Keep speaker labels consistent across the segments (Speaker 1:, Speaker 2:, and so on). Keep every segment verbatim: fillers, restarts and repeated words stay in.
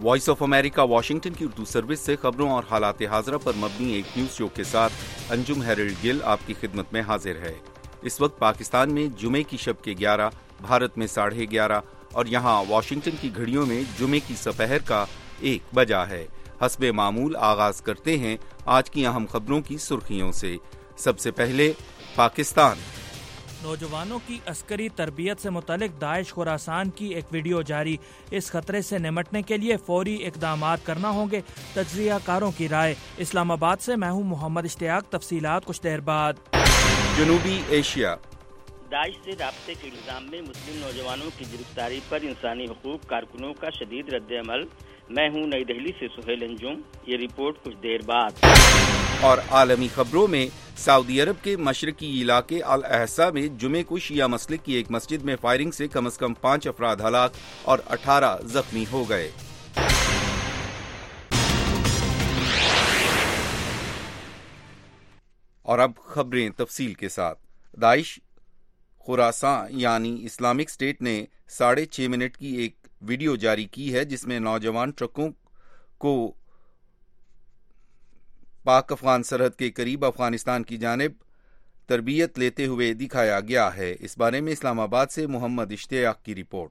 Speaker 1: Voice of America Washington کی Urdu service سے خبروں اور حالات حاضرہ پر مبنی ایک نیوز شو کے ساتھ انجم ہیرلڈ گل آپ کی خدمت میں حاضر ہے۔ اس وقت پاکستان میں جمعے کی شب کے گیارہ، بھارت میں ساڑھے گیارہ اور یہاں واشنگٹن کی گھڑیوں میں جمعے کی سپہر کا ایک بجا ہے۔ حسب معمول آغاز کرتے ہیں آج کی اہم خبروں کی سرخیوں سے۔ سب سے پہلے پاکستان۔
Speaker 2: نوجوانوں کی عسکری تربیت سے متعلق داعش خراسان کی ایک ویڈیو جاری، اس خطرے سے نمٹنے کے لیے فوری اقدامات کرنا ہوں گے، تجزیہ کاروں کی رائے۔ اسلام آباد سے میں ہوں محمد اشتیاق، تفصیلات کچھ دیر بعد۔
Speaker 1: جنوبی ایشیا۔
Speaker 3: داعش سے رابطے کے الزام میں مسلم نوجوانوں کی گرفتاری پر انسانی حقوق کارکنوں کا شدید رد عمل۔ میں ہوں نئی دہلی سے سہیل انجم، یہ رپورٹ کچھ دیر بعد۔
Speaker 1: اور عالمی خبروں میں سعودی عرب کے مشرقی علاقے الاحسا میں جمعے کو شیعہ مسلک کی ایک مسجد میں فائرنگ سے کم از کم پانچ افراد ہلاک اور اٹھارہ زخمی ہو گئے۔ اور اب خبریں تفصیل کے ساتھ۔ داعش خراسان یعنی اسلامک اسٹیٹ نے ساڑھے چھ منٹ کی ایک ویڈیو جاری کی ہے جس میں نوجوان ٹرکوں کو پاک افغان سرحد کے قریب افغانستان کی جانب تربیت لیتے ہوئے دکھایا گیا ہے۔ اس بارے میں اسلام آباد سے محمد اشتیاق کی رپورٹ۔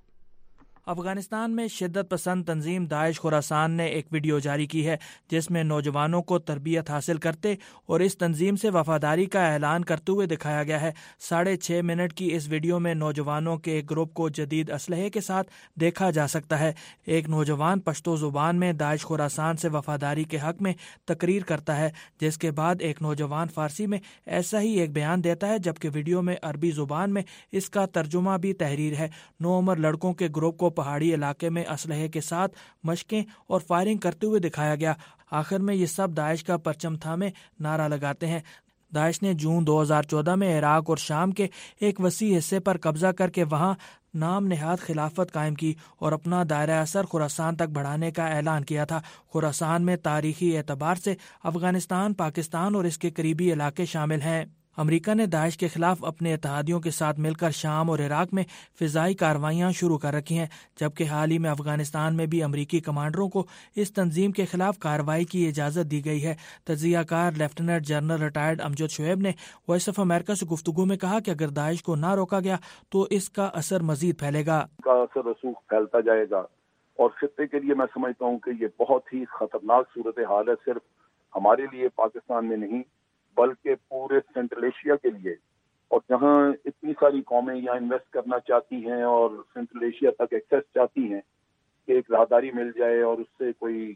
Speaker 2: افغانستان میں شدت پسند تنظیم داعش خراسان نے ایک ویڈیو جاری کی ہے جس میں نوجوانوں کو تربیت حاصل کرتے اور اس تنظیم سے وفاداری کا اعلان کرتے ہوئے دکھایا گیا ہے۔ ساڑھے چھ منٹ کی اس ویڈیو میں نوجوانوں کے ایک گروپ کو جدید اسلحے کے ساتھ دیکھا جا سکتا ہے۔ ایک نوجوان پشتو زبان میں داعش خراسان سے وفاداری کے حق میں تقریر کرتا ہے، جس کے بعد ایک نوجوان فارسی میں ایسا ہی ایک بیان دیتا ہے، جبکہ ویڈیو میں عربی زبان میں اس کا ترجمہ بھی تحریر ہے۔ نو عمر لڑکوں کے گروپ کو پہاڑی علاقے میں اسلحے کے ساتھ مشقیں اور فائرنگ کرتے ہوئے دکھایا گیا۔ آخر میں یہ سب داعش کا پرچم تھامے نعرہ لگاتے ہیں۔ داعش نے جون دو ہزار چودہ میں عراق اور شام کے ایک وسیع حصے پر قبضہ کر کے وہاں نام نہاد خلافت قائم کی اور اپنا دائرہ اثر خراسان تک بڑھانے کا اعلان کیا تھا۔ خراسان میں تاریخی اعتبار سے افغانستان، پاکستان اور اس کے قریبی علاقے شامل ہیں۔ امریکہ نے داعش کے خلاف اپنے اتحادیوں کے ساتھ مل کر شام اور عراق میں فضائی کارروائیاں شروع کر رکھی ہیں، جبکہ حال ہی میں افغانستان میں بھی امریکی کمانڈروں کو اس تنظیم کے خلاف کارروائی کی اجازت دی گئی ہے۔ تجزیہ کار lieutenant general retired Amjad Shoaib نے وائس آف امریکہ سے گفتگو میں کہا کہ اگر داعش کو نہ روکا گیا تو اس کا اثر مزید پھیلے گا
Speaker 4: کا اثر رسوخ پھیلتا جائے گا، اور خطے کے لیے میں سمجھتا ہوں کہ یہ بہت ہی خطرناک صورتحال ہے، صرف ہمارے لیے پاکستان میں نہیں بلکہ پورے سینٹرل ایشیا کے لیے۔ اور جہاں اتنی ساری قومیں یہاں انویسٹ کرنا چاہتی ہیں اور سینٹرل ایشیا تک ایکسیس چاہتی ہیں کہ ایک راہداری مل جائے اور اس سے کوئی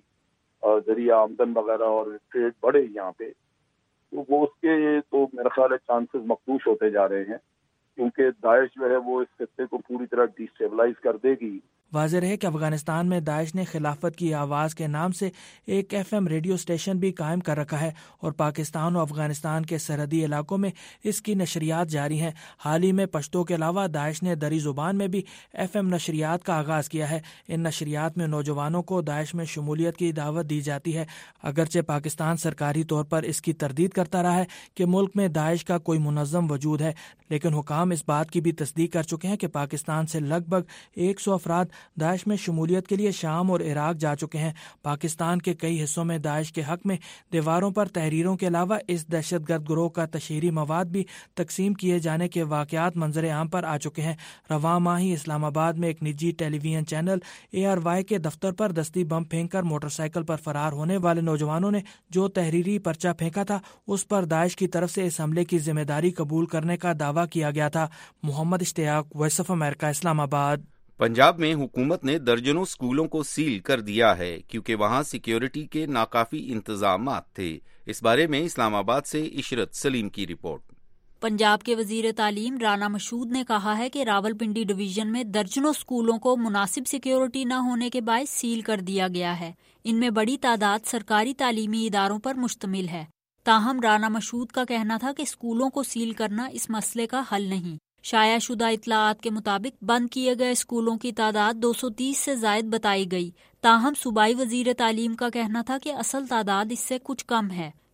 Speaker 4: ذریعہ آمدن وغیرہ اور ٹریڈ بڑھے یہاں پہ، تو وہ اس کے تو میرا خیال ہے چانسز مخدوش ہوتے جا رہے ہیں، کیونکہ داعش جو ہے وہ اس خطے کو پوری طرح ڈیسٹیبلائز کر دے گی۔
Speaker 2: واضح رہے کہ افغانستان میں داعش نے خلافت کی آواز کے نام سے ایک ایف ایم ریڈیو اسٹیشن بھی قائم کر رکھا ہے اور پاکستان و افغانستان کے سرحدی علاقوں میں اس کی نشریات جاری ہیں۔ حال ہی میں پشتو کے علاوہ داعش نے دری زبان میں بھی ایف ایم نشریات کا آغاز کیا ہے۔ ان نشریات میں نوجوانوں کو داعش میں شمولیت کی دعوت دی جاتی ہے، اگرچہ پاکستان سرکاری طور پر اس کی تردید کرتا رہا ہے کہ ملک میں داعش کا کوئی منظم وجود ہے، لیکن حکام اس بات کی بھی تصدیق کر چکے ہیں کہ پاکستان سے لگ بھگ ایک سو افراد داعش میں شمولیت کے لیے شام اور عراق جا چکے ہیں۔ پاکستان کے کئی حصوں میں داعش کے حق میں دیواروں پر تحریروں کے علاوہ اس دہشت گرد گروہ کا تشہیری مواد بھی تقسیم کیے جانے کے واقعات منظر عام پر آ چکے ہیں۔ رواں ماہ ہی اسلام آباد میں ایک نجی television channel A R Y کے دفتر پر دستی بم پھینک کر موٹر سائیکل پر فرار ہونے والے نوجوانوں نے جو تحریری پرچہ پھینکا تھا اس پر داعش کی طرف سے اس حملے کی ذمہ داری قبول کرنے کا دعویٰ کیا گیا تھا۔ محمد اشتیاق، وائس آف امریکہ، اسلام آباد۔
Speaker 1: پنجاب میں حکومت نے درجنوں اسکولوں کو سیل کر دیا ہے کیونکہ وہاں سیکیورٹی کے ناکافی انتظامات تھے۔ اس بارے میں اسلام آباد سے عشرت سلیم کی رپورٹ۔
Speaker 5: پنجاب کے وزیر تعلیم رانا مشود نے کہا ہے کہ راولپنڈی ڈویژن میں درجنوں اسکولوں کو مناسب سیکیورٹی نہ ہونے کے باعث سیل کر دیا گیا ہے۔ ان میں بڑی تعداد سرکاری تعلیمی اداروں پر مشتمل ہے۔ تاہم رانا مشود کا کہنا تھا کہ اسکولوں کو سیل کرنا اس مسئلے کا حل نہیں۔ شائع شدہ اطلاعات کے مطابق بند کیے گئے اسکولوں کی تعداد دو سو تیس سے زائد بتائی گئی، تاہم صوبائی وزیر تعلیم کا کہنا تھا کہ اصل تعداد اس سے کچھ کم ہے۔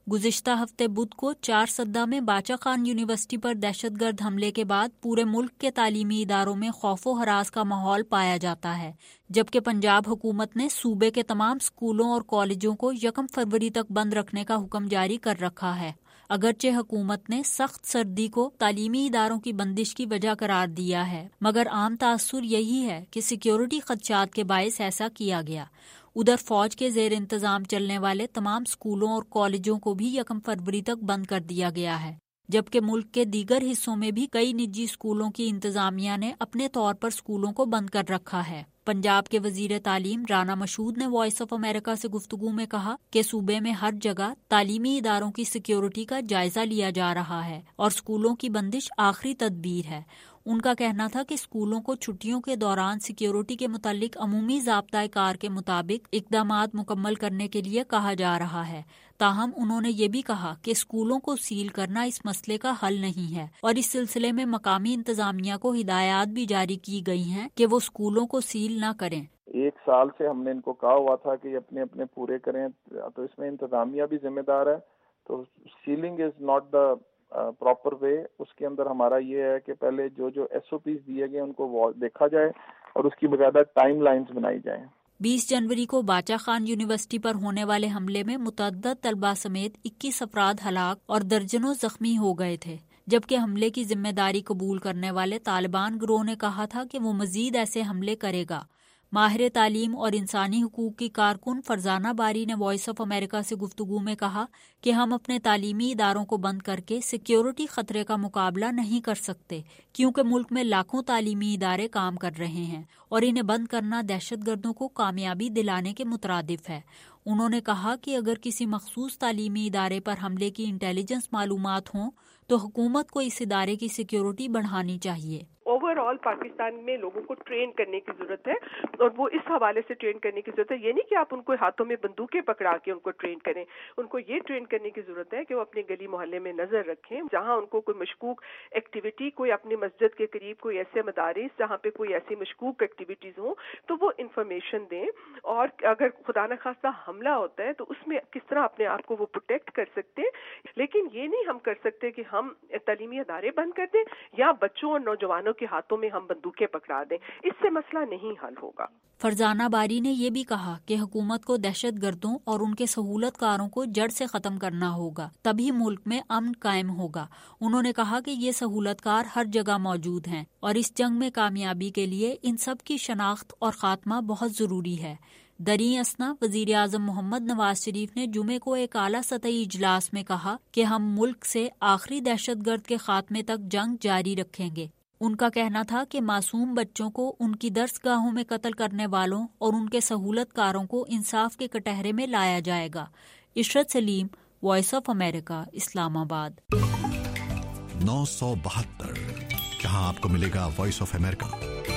Speaker 5: गुज़िश्ता हफ्ते बुध को चार सद्दा में बाचा खान यूनिवर्सिटी पर दहशतगर्द हमले के बाद पूरे मुल्क के तालीमी इदारों में खौफो हरास का माहौल पाया जाता है, जबकि पंजाब हुकूमत ने सूबे के तमाम स्कूलों और कॉलेजों को यकम फरवरी तक बंद रखने का हुक्म जारी कर रखा है। अगरचे हुकूमत ने सख्त सर्दी को तालीमी इदारों की बंदिश की वजह करार दिया है, मगर आम तासुर यही है कि सिक्योरिटी खदशात के बायस ऐसा किया गया। उधर फौज के जेर इंतजाम चलने वाले तमाम स्कूलों और कॉलेजों को भी यकम फरवरी तक बंद कर दिया गया है, जबकि मुल्क के दीगर हिस्सों में भी कई निजी स्कूलों की इंतजामिया ने अपने तौर पर स्कूलों को बंद कर रखा है। पंजाब के वजीर तालीम राना मशहूद ने वॉइस ऑफ अमेरिका से गुफ्तगू में कहा कि सूबे में हर जगह तालीमी इदारों की सिक्योरिटी का जायजा लिया जा रहा है और स्कूलों की बंदिश आखिरी तदबीर है। उनका कहना था कि स्कूलों को छुट्टियों के दौरान सिक्योरिटी के मुतालिक अमूमी ज़ाब्ता कार के मुताबिक इक़दामात मुकम्मल करने के लिए कहा जा रहा है। ताहम उन्होंने ये भी कहा कि स्कूलों को सील करना इस मसले का हल नहीं है और इस सिलसिले में मकामी इंतजामिया को हिदायत भी जारी की गई हैं कि वो स्कूलों को सील न करें।
Speaker 6: एक साल से हमने इनको कहा हुआ था कि अपने अपने पूरे करें, तो इसमें इंतजामिया भी जिम्मेदार है। तो ceiling is not the proper way. उसके अंदर हमारा ये है कि पहले जो जो एस ओ पीज दिए गए उनको देखा जाए और उसकी बकायदा टाइम लाइन्स बनाई जाए।
Speaker 5: बीस जनवरी को बाचा खान यूनिवर्सिटी पर होने वाले हमले में मुतअद्दद तलबा समेत इक्कीस अफराद हलाक और दर्जनों जख्मी हो गए थे, जबकि हमले की जिम्मेदारी कबूल करने वाले तालिबान गिरोह ने कहा था कि वो मजीद ऐसे हमले करेगा। माहिर तालीम और इंसानी हुकूक की कारकुन फरजाना बारी ने वॉइस ऑफ अमेरिका से गुफ्तगू में कहा कि हम अपने तालीमी इदारों को बंद करके सिक्योरिटी खतरे का मुकाबला नहीं कर सकते, क्योंकि मुल्क में लाखों तालीमी इदारे काम कर रहे हैं और इन्हें बंद करना दहशतगर्दों को कामयाबी दिलाने के मुतरादिफ है। उन्होंने कहा कि अगर किसी मखसूस तालीमी इदारे पर हमले की इंटेलिजेंस मालूमात हों तो हुकूमत को इस इदारे की सिक्योरिटी बढ़ानी चाहिए।
Speaker 7: ओवरऑल पाकिस्तान में लोगों को ट्रेन करने की जरूरत है और वो इस हवाले से ट्रेन करने की जरूरत है। ये नहीं कि आप उनको हाथों में बंदूकें पकड़ा के उनको ट्रेन करें, उनको ये ट्रेन करने की जरूरत है कि वो अपने गली मोहल्ले में नजर रखें, जहां उनको कोई मशकूक एक्टिविटी, कोई अपनी मस्जिद के करीब कोई ऐसे मदारिस जहां पे कोई ऐसी मशकूक एक्टिविटीज हो तो वो इंफॉर्मेशन दें, और अगर खुदा न खास्ता हमला होता है तो उसमें किस तरह अपने आप को वो प्रोटेक्ट कर सकते हैं। लेकिन ये नहीं हम कर सकते कि हम तालीमी अदारे बंद कर दें या बच्चों और नौजवानों के हाथों में हम बंदूकें पकड़ा दें, इससे मसला नहीं हल होगा।
Speaker 5: फरजाना बारी ने यह भी कहा कि हुकूमत को दहशत गर्दों और उनके सहूलतकारों को जड़ से खत्म करना होगा, तभी मुल्क में अमन कायम होगा। उन्होंने कहा कि ये सहूलतकार हर जगह मौजूद हैं और इस जंग में कामयाबी के लिए इन सब की शनाख्त और खात्मा बहुत जरूरी है। दरी असना वजीर आजम मोहम्मद नवाज शरीफ ने जुमे को एक आला सतही इजलास में कहा कि हम मुल्क से आखिरी दहशतगर्द के खात्मे तक जंग जारी रखेंगे। उनका कहना था कि मासूम बच्चों को उनकी दर्सगाहों में कत्ल करने वालों और उनके सहूलतकारों को इंसाफ के कटहरे में लाया जाएगा। Ishrat Salim, voice of America, Islamabad.
Speaker 8: नौ सौ बहत्तर, जहां आपको मिलेगा वॉइस ऑफ अमेरिका।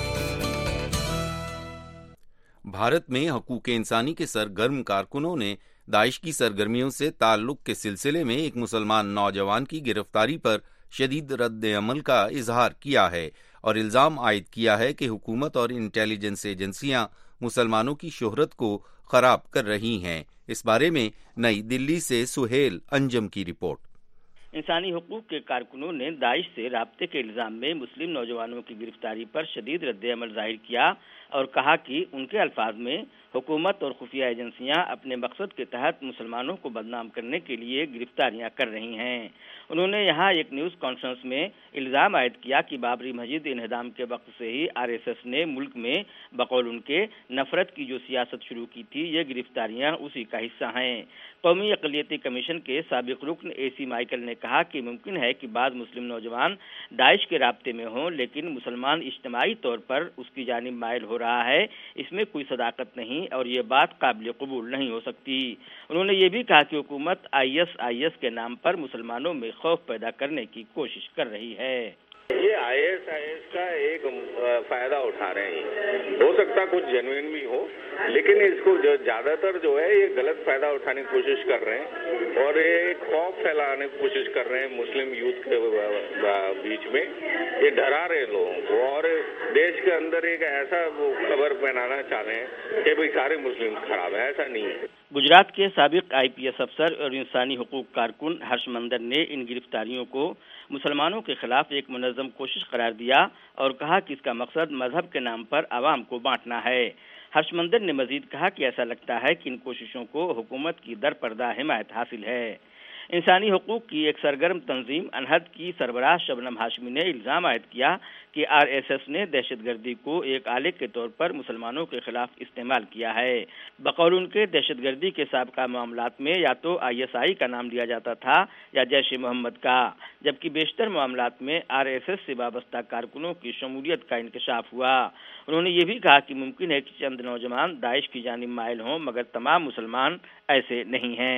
Speaker 1: भारत में हकूक इंसानी के सरगर्म कारकुनों ने दाइश की सरगर्मियों से ताल्लुक के सिलसिले में एक मुसलमान नौजवान की गिरफ्तारी पर शदीद रद्द अमल का इजहार किया है और इल्जाम आयद किया है कि हुकूमत और इंटेलिजेंस एजेंसियां मुसलमानों की शोहरत को खराब कर रही हैं। इस बारे में नई दिल्ली से सुहेल अंजम की रिपोर्ट।
Speaker 3: इंसानी हुकूक के कारकुनों ने दाइश से राब्ते के इल्जाम में मुस्लिम नौजवानों की गिरफ्तारी पर शदीद रद्द अमल जाहिर किया और कहा कि उनके अल्फाज में हुकूमत और खुफिया एजेंसियां अपने मकसद के तहत मुसलमानों को बदनाम करने के लिए गिरफ्तारियां कर रही हैं। उन्होंने यहाँ एक न्यूज़ कॉन्फ्रेंस में इल्ज़ाम आयद किया कि बाबरी मस्जिद इन्हदाम के वक्त से ही आर एस एस ने मुल्क में बकौल उनके नफरत की जो सियासत शुरू की थी, ये गिरफ्तारियां उसी का हिस्सा हैं। कौमी अक़लियती कमीशन के साबिक़ रुकन ए सी माइकल ने कहा कि मुमकिन है कि बाद मुस्लिम नौजवान दाइश के राब्ते में हों, लेकिन मुसलमान इज्तिमाई तौर पर उसकी जानिब माइल हो रहा है, इसमें कोई सदाकत नहीं और ये बात काबिल कबूल नहीं हो सकती। उन्होंने ये भी कहा कि हुकूमत आई एस आई एस के नाम पर मुसलमानों में खौफ पैदा करने की कोशिश कर रही है।
Speaker 9: ये आई एस आई एस का एक फायदा उठा रहे हैं। हो सकता कुछ जेन्युइन भी हो, लेकिन इसको जो ज्यादातर जो है ये गलत फायदा उठाने की कोशिश कर रहे हैं और ये खौफ फैलाने की कोशिश कर रहे हैं मुस्लिम यूथ के बीच में। ये डरा रहे लोगों को और देश के अंदर एक ऐसा वो खबर पहनाना चाह रहे हैं कि भाई सारे मुस्लिम खराब है, ऐसा नहीं है।
Speaker 3: गुजरात के साबिक आई पी एस अफसर और इंसानी हुकूक कारकुन हर्षमंदर ने इन गिरफ्तारियों को मुसलमानों के खिलाफ एक मुनज़्ज़म कोशिश करार दिया और कहा कि इसका मकसद मजहब के नाम पर आवाम को बांटना है। हर्षमंदर ने मजीद कहा कि ऐसा लगता है कि इन कोशिशों को हुकूमत की दरपर्दा हिमायत हासिल है। इंसानी हुकूक की एक सरगर्म तंजीम अनहद की सरबराह शबनम हाशमी ने इल्ज़ाम आयद किया कि आर एस एस ने दहशतगर्दी को एक आले के तौर पर मुसलमानों के खिलाफ इस्तेमाल किया है। बकौल उनके दहशतगर्दी के साबका मामलात में या तो आई एस आई का नाम लिया जाता था या जैश ए मोहम्मद का, जबकि बेशतर मामलात में आर एस एस से वाबस्ता कारकुनों की शमूलियत का इंकशाफ हुआ। उन्होंने ये भी कहा कि मुमकिन है कि चंद नौजवान दाइश की जानिब माइल हों, मगर तमाम मुसलमान ऐसे नहीं हैं।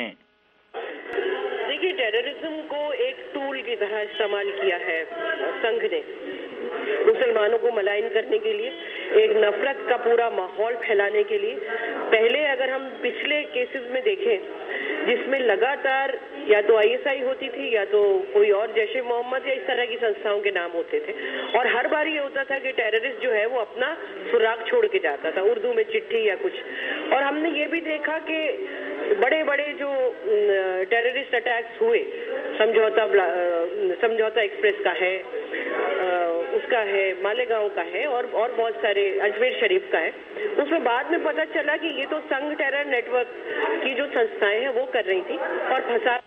Speaker 10: देखिए, टेररिज्म को एक टूल की तरह इस्तेमाल किया है संघ ने मुसलमानों को मलाइन करने के लिए, एक नफरत का पूरा माहौल फैलाने के लिए। पहले अगर हम पिछले केसेस में देखें जिसमें लगातार या तो आई एस आई होती थी या तो कोई और जैश ए मोहम्मद या इस तरह की संस्थाओं के नाम होते थे, और हर बार ये होता था कि टेररिस्ट जो है वो अपना सुराग छोड़ के जाता था, उर्दू में चिट्ठी या कुछ। और हमने ये भी देखा कि बड़े बड़े जो टेररिस्ट अटैक्स हुए, समझौता समझौता एक्सप्रेस का है, उसका है, मालेगांव का है, और और बहुत सारे, अजमेर शरीफ का है, उसमें बाद में पता चला कि ये तो संघ टेरर नेटवर्क की जो संस्थाएं हैं वो कर रही थी और फंसा।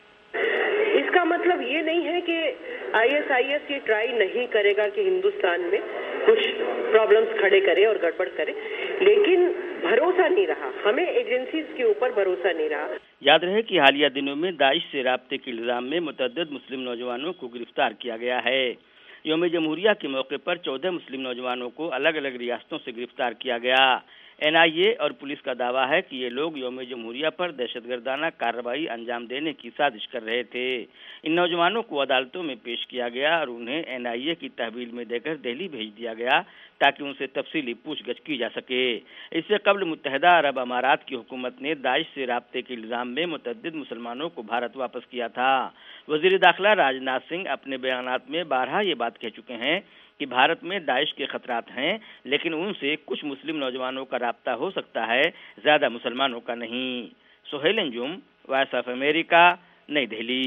Speaker 10: इसका मतलब ये नहीं है कि आई एस आई एस ये ट्राई नहीं करेगा कि हिंदुस्तान में कुछ प्रॉब्लम्स खड़े करे और गड़बड़ करे, लेकिन भरोसा नहीं रहा, हमें एजेंसीज के ऊपर भरोसा नहीं रहा।
Speaker 3: याद रहे कि हालिया दिनों में दाइश से राब्ते के इल्जाम में मुतअद्दिद मुस्लिम नौजवानों को गिरफ्तार किया गया है। यौम जमहूरिया के मौके पर चौदह मुस्लिम नौजवानों को अलग अलग रियासतों से गिरफ्तार किया गया। एन आई ए और पुलिस का दावा है कि ये लोग यौम जमहूरिया पर दहशतगर्दाना कार्रवाई अंजाम देने की साजिश कर रहे थे। इन नौजवानों को अदालतों में पेश किया गया और उन्हें एन आई ए की तहवील में देकर दिल्ली भेज दिया गया ताकि उनसे तफसीली पूछगछ की जा सके। इससे कबल मुत्तहिदा अरब अमारात की हुकूमत ने दाइश से राब्ते के इल्जाम में मुतअद्दिद मुसलमानों को भारत वापस किया था। वजीर दाखिला राजनाथ सिंह अपने बयानात में बारहा ये बात कह चुके हैं कि भारत में दाइश के खतरात हैं, लेकिन उनसे कुछ मुस्लिम नौजवानों का राब्ता हो सकता है, ज्यादा मुसलमानों का नहीं। Sohail Anjum, voice of America, Nai Delhi.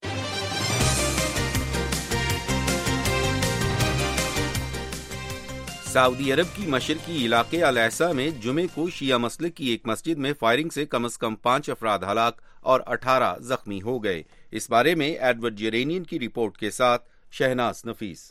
Speaker 1: Saudi अरब की मशरकी इलाके अल-ऐसा में जुमे को शिया मसलक की एक मस्जिद में फायरिंग से कम अज कम पांच अफराद हलाक और अठारह जख्मी हो गए। इस बारे में एडवर्ड जेरेनियन की रिपोर्ट के साथ शहनाज नफीस।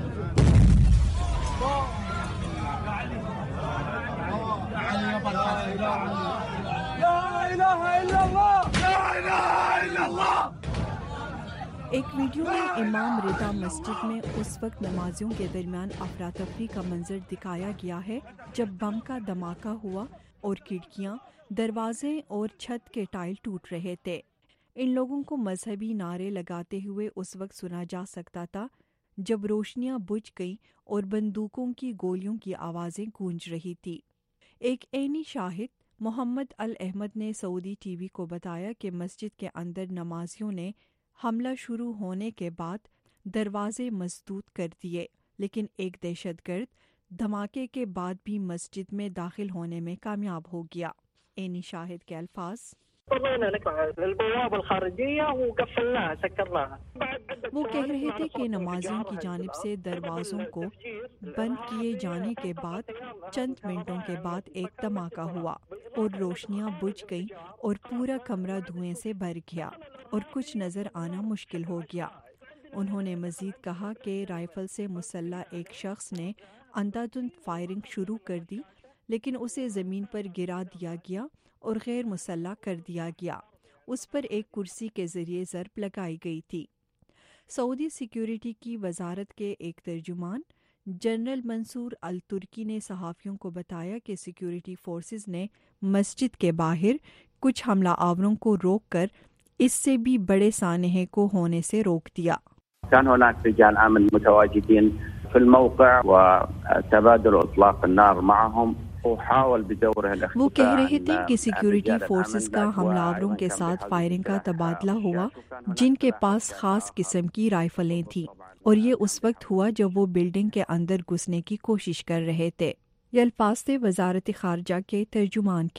Speaker 11: एक वीडियो में इमाम रिदा मस्जिद में उस वक्त नमाजियों के दरमियान अफरा तफरी का मंजर दिखाया गया है जब बम का धमाका हुआ और खिड़कियां, दरवाजे और छत के टाइल टूट रहे थे। इन लोगों को मजहबी नारे लगाते हुए उस वक्त सुना जा सकता था जब रोशनियां बुझ गईं और बंदूकों की गोलियों की आवाजें गूंज रही थी। एक ऐनी शाहिद मोहम्मद अल अहमद ने सऊदी टीवी को बताया कि मस्जिद के अंदर नमाजियों ने हमला शुरू होने के बाद दरवाजे मजबूत कर दिए, लेकिन एक दहशतगर्द धमाके के बाद भी मस्जिद में दाखिल होने में कामयाब हो गया। ऐनी शाहिद के अल्फाज, वो कह रहे थे कि नमाजियों की जानिब से दरवाजों को बंद किए जाने के बाद चंद मिनटों के बाद एक धमाका हुआ और रोशनियां बुझ गईं और पूरा कमरा धुएं से भर गया और कुछ नजर आना मुश्किल हो गया। उन्होंने मजीद कहा कि राइफल से मुसल्ला एक शख्स ने अंधाधुंध फायरिंग शुरू कर दी, लेकिन उसे जमीन पर गिरा दिया गया और गैर मुसल्ला कर दिया गया। उस पर एक कुर्सी के जरिए ज़रब लगाई गई थी। सऊदी सिक्योरिटी की वजारत के एक तर्जुमान जनरल मंसूर अल तुर्की ने सहाफ़ियों को बताया कि सिक्योरिटी फोर्सेस ने मस्जिद के बाहर कुछ हमला आवरों को रोककर इससे भी बड़े सानहे को होने से रोक दिया।
Speaker 12: كان هناك رجال أمن متواجدين في الموقع وتبادل إطلاق النار معهم وحاول بدوره الاختفاء।
Speaker 11: वो कह रहे थे कि सिक्योरिटी फोर्सेस का हमलावरों के साथ फायरिंग का तबादला हुआ, जिनके पास खास किस्म की राइफलें थीं, और ये उस वक्त हुआ जब वो बिल्डिंग के अंदर घुसने की कोशिश कर रहे थे। ये अल्फाज थे वजारत खारजा के तर्जुमान के।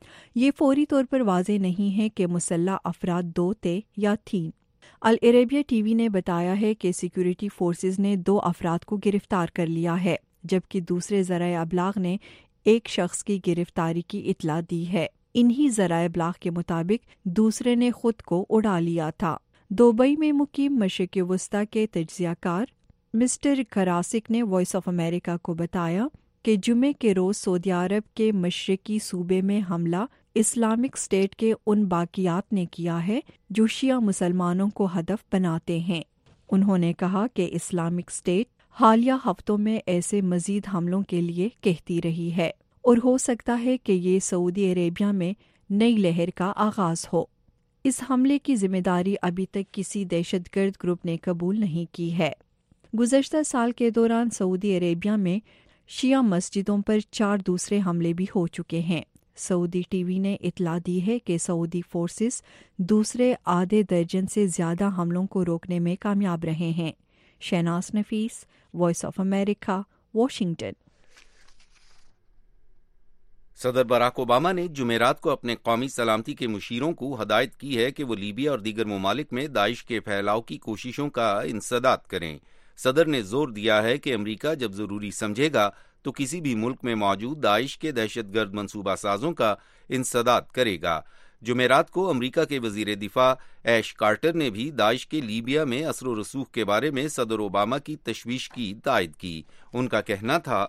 Speaker 11: یہ فوری طور پر واضح نہیں ہے کہ مسلح افراد دو تھے یا تین۔ العربیہ ٹی وی نے بتایا ہے کہ سیکورٹی فورسز نے دو افراد کو گرفتار کر لیا ہے، جبکہ دوسرے ذرائع ابلاغ نے ایک شخص کی گرفتاری کی اطلاع دی ہے۔ انہی ذرائع ابلاغ کے مطابق دوسرے نے خود کو اڑا لیا تھا۔ دبئی میں مقیم مشرق وسطی کے تجزیہ کار مسٹر کراسک نے وائس آف امریکہ کو بتایا کہ جمعے کے روز سعودی عرب کے مشرقی صوبے میں حملہ اسلامک اسٹیٹ کے ان باقیات نے کیا ہے جو شیعہ مسلمانوں کو ہدف بناتے ہیں۔ انہوں نے کہا کہ اسلامک اسٹیٹ حالیہ ہفتوں میں ایسے مزید حملوں کے لیے کہتی رہی ہے اور ہو سکتا ہے کہ یہ سعودی عربیہ میں نئی لہر کا آغاز ہو۔ اس حملے کی ذمہ داری ابھی تک کسی دہشت گرد گروپ نے قبول نہیں کی ہے۔ گزشتہ سال کے دوران سعودی عربیہ میں شیعہ مسجدوں پر چار دوسرے حملے بھی ہو چکے ہیں۔ سعودی ٹی وی نے اطلاع دی ہے کہ سعودی فورسز دوسرے آدھے درجن سے زیادہ حملوں کو روکنے میں کامیاب رہے ہیں۔ Shahnaz Nafees, voice of America, Washington.
Speaker 1: صدر باراک اوباما نے جمعرات کو اپنے قومی سلامتی کے مشیروں کو ہدایت کی ہے کہ وہ لیبیا اور دیگر ممالک میں داعش کے پھیلاؤ کی کوششوں کا انسداد کریں۔ صدر نے زور دیا ہے کہ امریکہ جب ضروری سمجھے گا تو کسی بھی ملک میں موجود داعش کے دہشت گرد منصوبہ سازوں کا انسداد کرے گا۔ جمعرات کو امریکہ کے وزیر دفاع ایش کارٹر نے بھی داعش کے لیبیا میں اثر و رسوخ کے بارے میں صدر اوباما کی تشویش کی تائید کی۔ ان کا کہنا تھا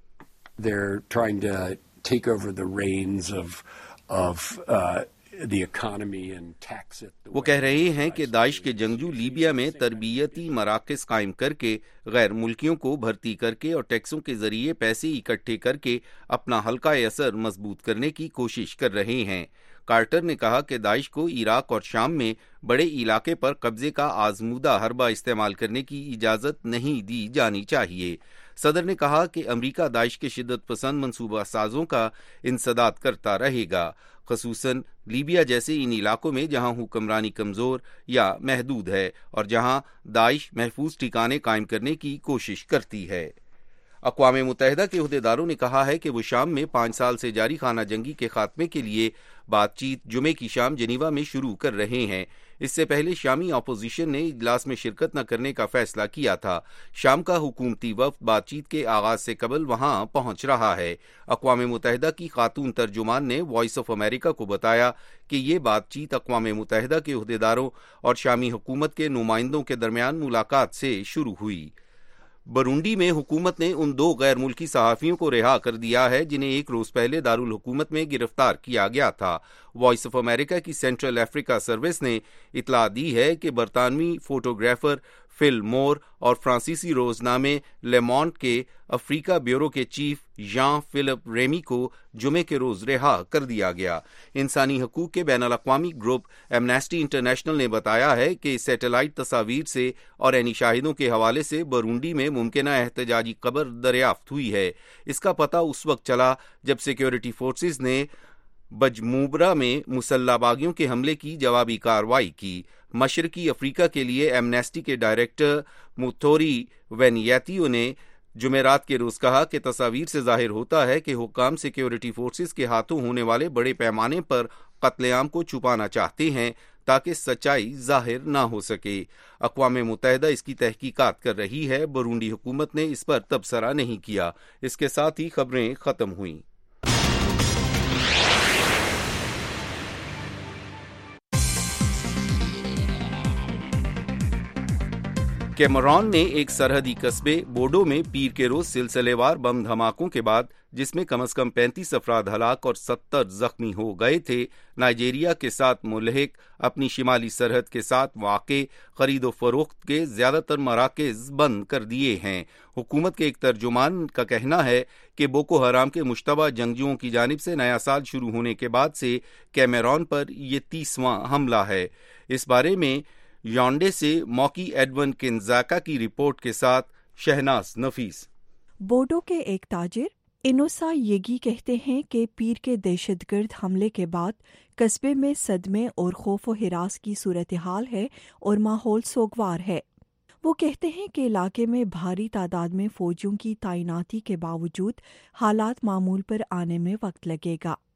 Speaker 13: They're trying to take over the reins of of uh, the economy and tax it.
Speaker 1: وہ کہہ رہے ہیں کہ داعش کے جنگجو لیبیا میں تربیتی مراکز قائم کر کے غیر ملکیوں کو بھرتی کر کے اور ٹیکسوں کے ذریعے پیسے اکٹھے کر کے اپنا حلقہ اثر مضبوط کرنے کی کوشش کر رہے ہیں۔ کارٹر نے کہا کہ داعش کو عراق اور شام میں بڑے علاقے پر قبضے کا آزمودہ حربہ استعمال کرنے کی اجازت نہیں دی جانی چاہیے۔ صدر نے کہا کہ امریکہ داعش کے شدت پسند منصوبہ سازوں کا انسداد کرتا رہے گا، خصوصاً لیبیا جیسے ان علاقوں میں جہاں حکمرانی کمزور یا محدود ہے اور جہاں داعش محفوظ ٹھکانے قائم کرنے کی کوشش کرتی ہے۔ اقوام متحدہ کے عہدیداروں نے کہا ہے کہ وہ شام میں پانچ سال سے جاری خانہ جنگی کے خاتمے کے لیے بات چیت جمعے کی شام جنیوا میں شروع کر رہے ہیں۔ اس سے پہلے شامی اپوزیشن نے اجلاس میں شرکت نہ کرنے کا فیصلہ کیا تھا۔ شام کا حکومتی وفد بات چیت کے آغاز سے قبل وہاں پہنچ رہا ہے۔ اقوام متحدہ کی خاتون ترجمان نے وائس آف امریکہ کو بتایا کہ یہ بات چیت اقوام متحدہ کے عہدیداروں اور شامی حکومت کے نمائندوں کے درمیان ملاقات سے شروع ہوئی۔ برونڈی میں حکومت نے ان دو غیر ملکی صحافیوں کو رہا کر دیا ہے جنہیں ایک روز پہلے دارالحکومت میں گرفتار کیا گیا تھا۔ وائس آف امریکہ کی سینٹرل افریقہ سروس نے اطلاع دی ہے کہ برطانوی فوٹوگرافر فل مور اور فرانسیسی روزنامے لیمونٹ کے افریقہ بیورو کے چیف ژان فلپ ریمی کو جمعے کے روز رہا کر دیا گیا۔ انسانی حقوق کے بین الاقوامی گروپ ایمنیسٹی انٹرنیشنل نے بتایا ہے کہ سیٹلائٹ تصاویر سے اور عینی شاہدوں کے حوالے سے برونڈی میں ممکنہ احتجاجی قبر دریافت ہوئی ہے۔ اس کا پتہ اس وقت چلا جب سیکیورٹی فورسز نے بجموبرا میں مسلح باغیوں کے حملے کی جوابی کارروائی کی۔ مشرقی افریقہ کے لیے ایمنیسٹی کے ڈائریکٹر موتوری وینیاتیو نے جمعرات کے روز کہا کہ تصاویر سے ظاہر ہوتا ہے کہ حکام سیکیورٹی فورسز کے ہاتھوں ہونے والے بڑے پیمانے پر قتل عام کو چھپانا چاہتے ہیں تاکہ سچائی ظاہر نہ ہو سکے۔ اقوام متحدہ اس کی تحقیقات کر رہی ہے۔ برونڈی حکومت نے اس پر تبصرہ نہیں کیا۔ اس کے ساتھ ہی خبریں ختم ہوئیں۔ کیمرون نے ایک سرحدی قصبے بوڈو میں پیر کے روز سلسلے وار بم دھماکوں کے بعد جس میں کم از کم پینتیس افراد ہلاک اور ستر زخمی ہو گئے تھے، نائجیریا کے ساتھ ملحق اپنی شمالی سرحد کے ساتھ واقع خرید و فروخت کے زیادہ تر مراکز بند کر دیے ہیں۔ حکومت کے ایک ترجمان کا کہنا ہے کہ بوکو حرام کے مشتبہ جنگجوؤں کی جانب سے نیا سال شروع ہونے کے بعد سے کیمرون پر یہ تیسواں حملہ ہے۔ اس بارے میں یانڈے سے موکی ایڈون کنزاکا کی رپورٹ کے ساتھ شہناز نفیس۔
Speaker 11: بوڈو کے ایک تاجر انوسا یگی کہتے ہیں کہ پیر کے دہشت گرد حملے کے بعد قصبے میں صدمے اور خوف و ہراس کی صورتحال ہے اور ماحول سوگوار ہے۔ وہ کہتے ہیں کہ علاقے میں بھاری تعداد میں فوجیوں کی تعیناتی کے باوجود حالات معمول پر آنے میں وقت لگے گا۔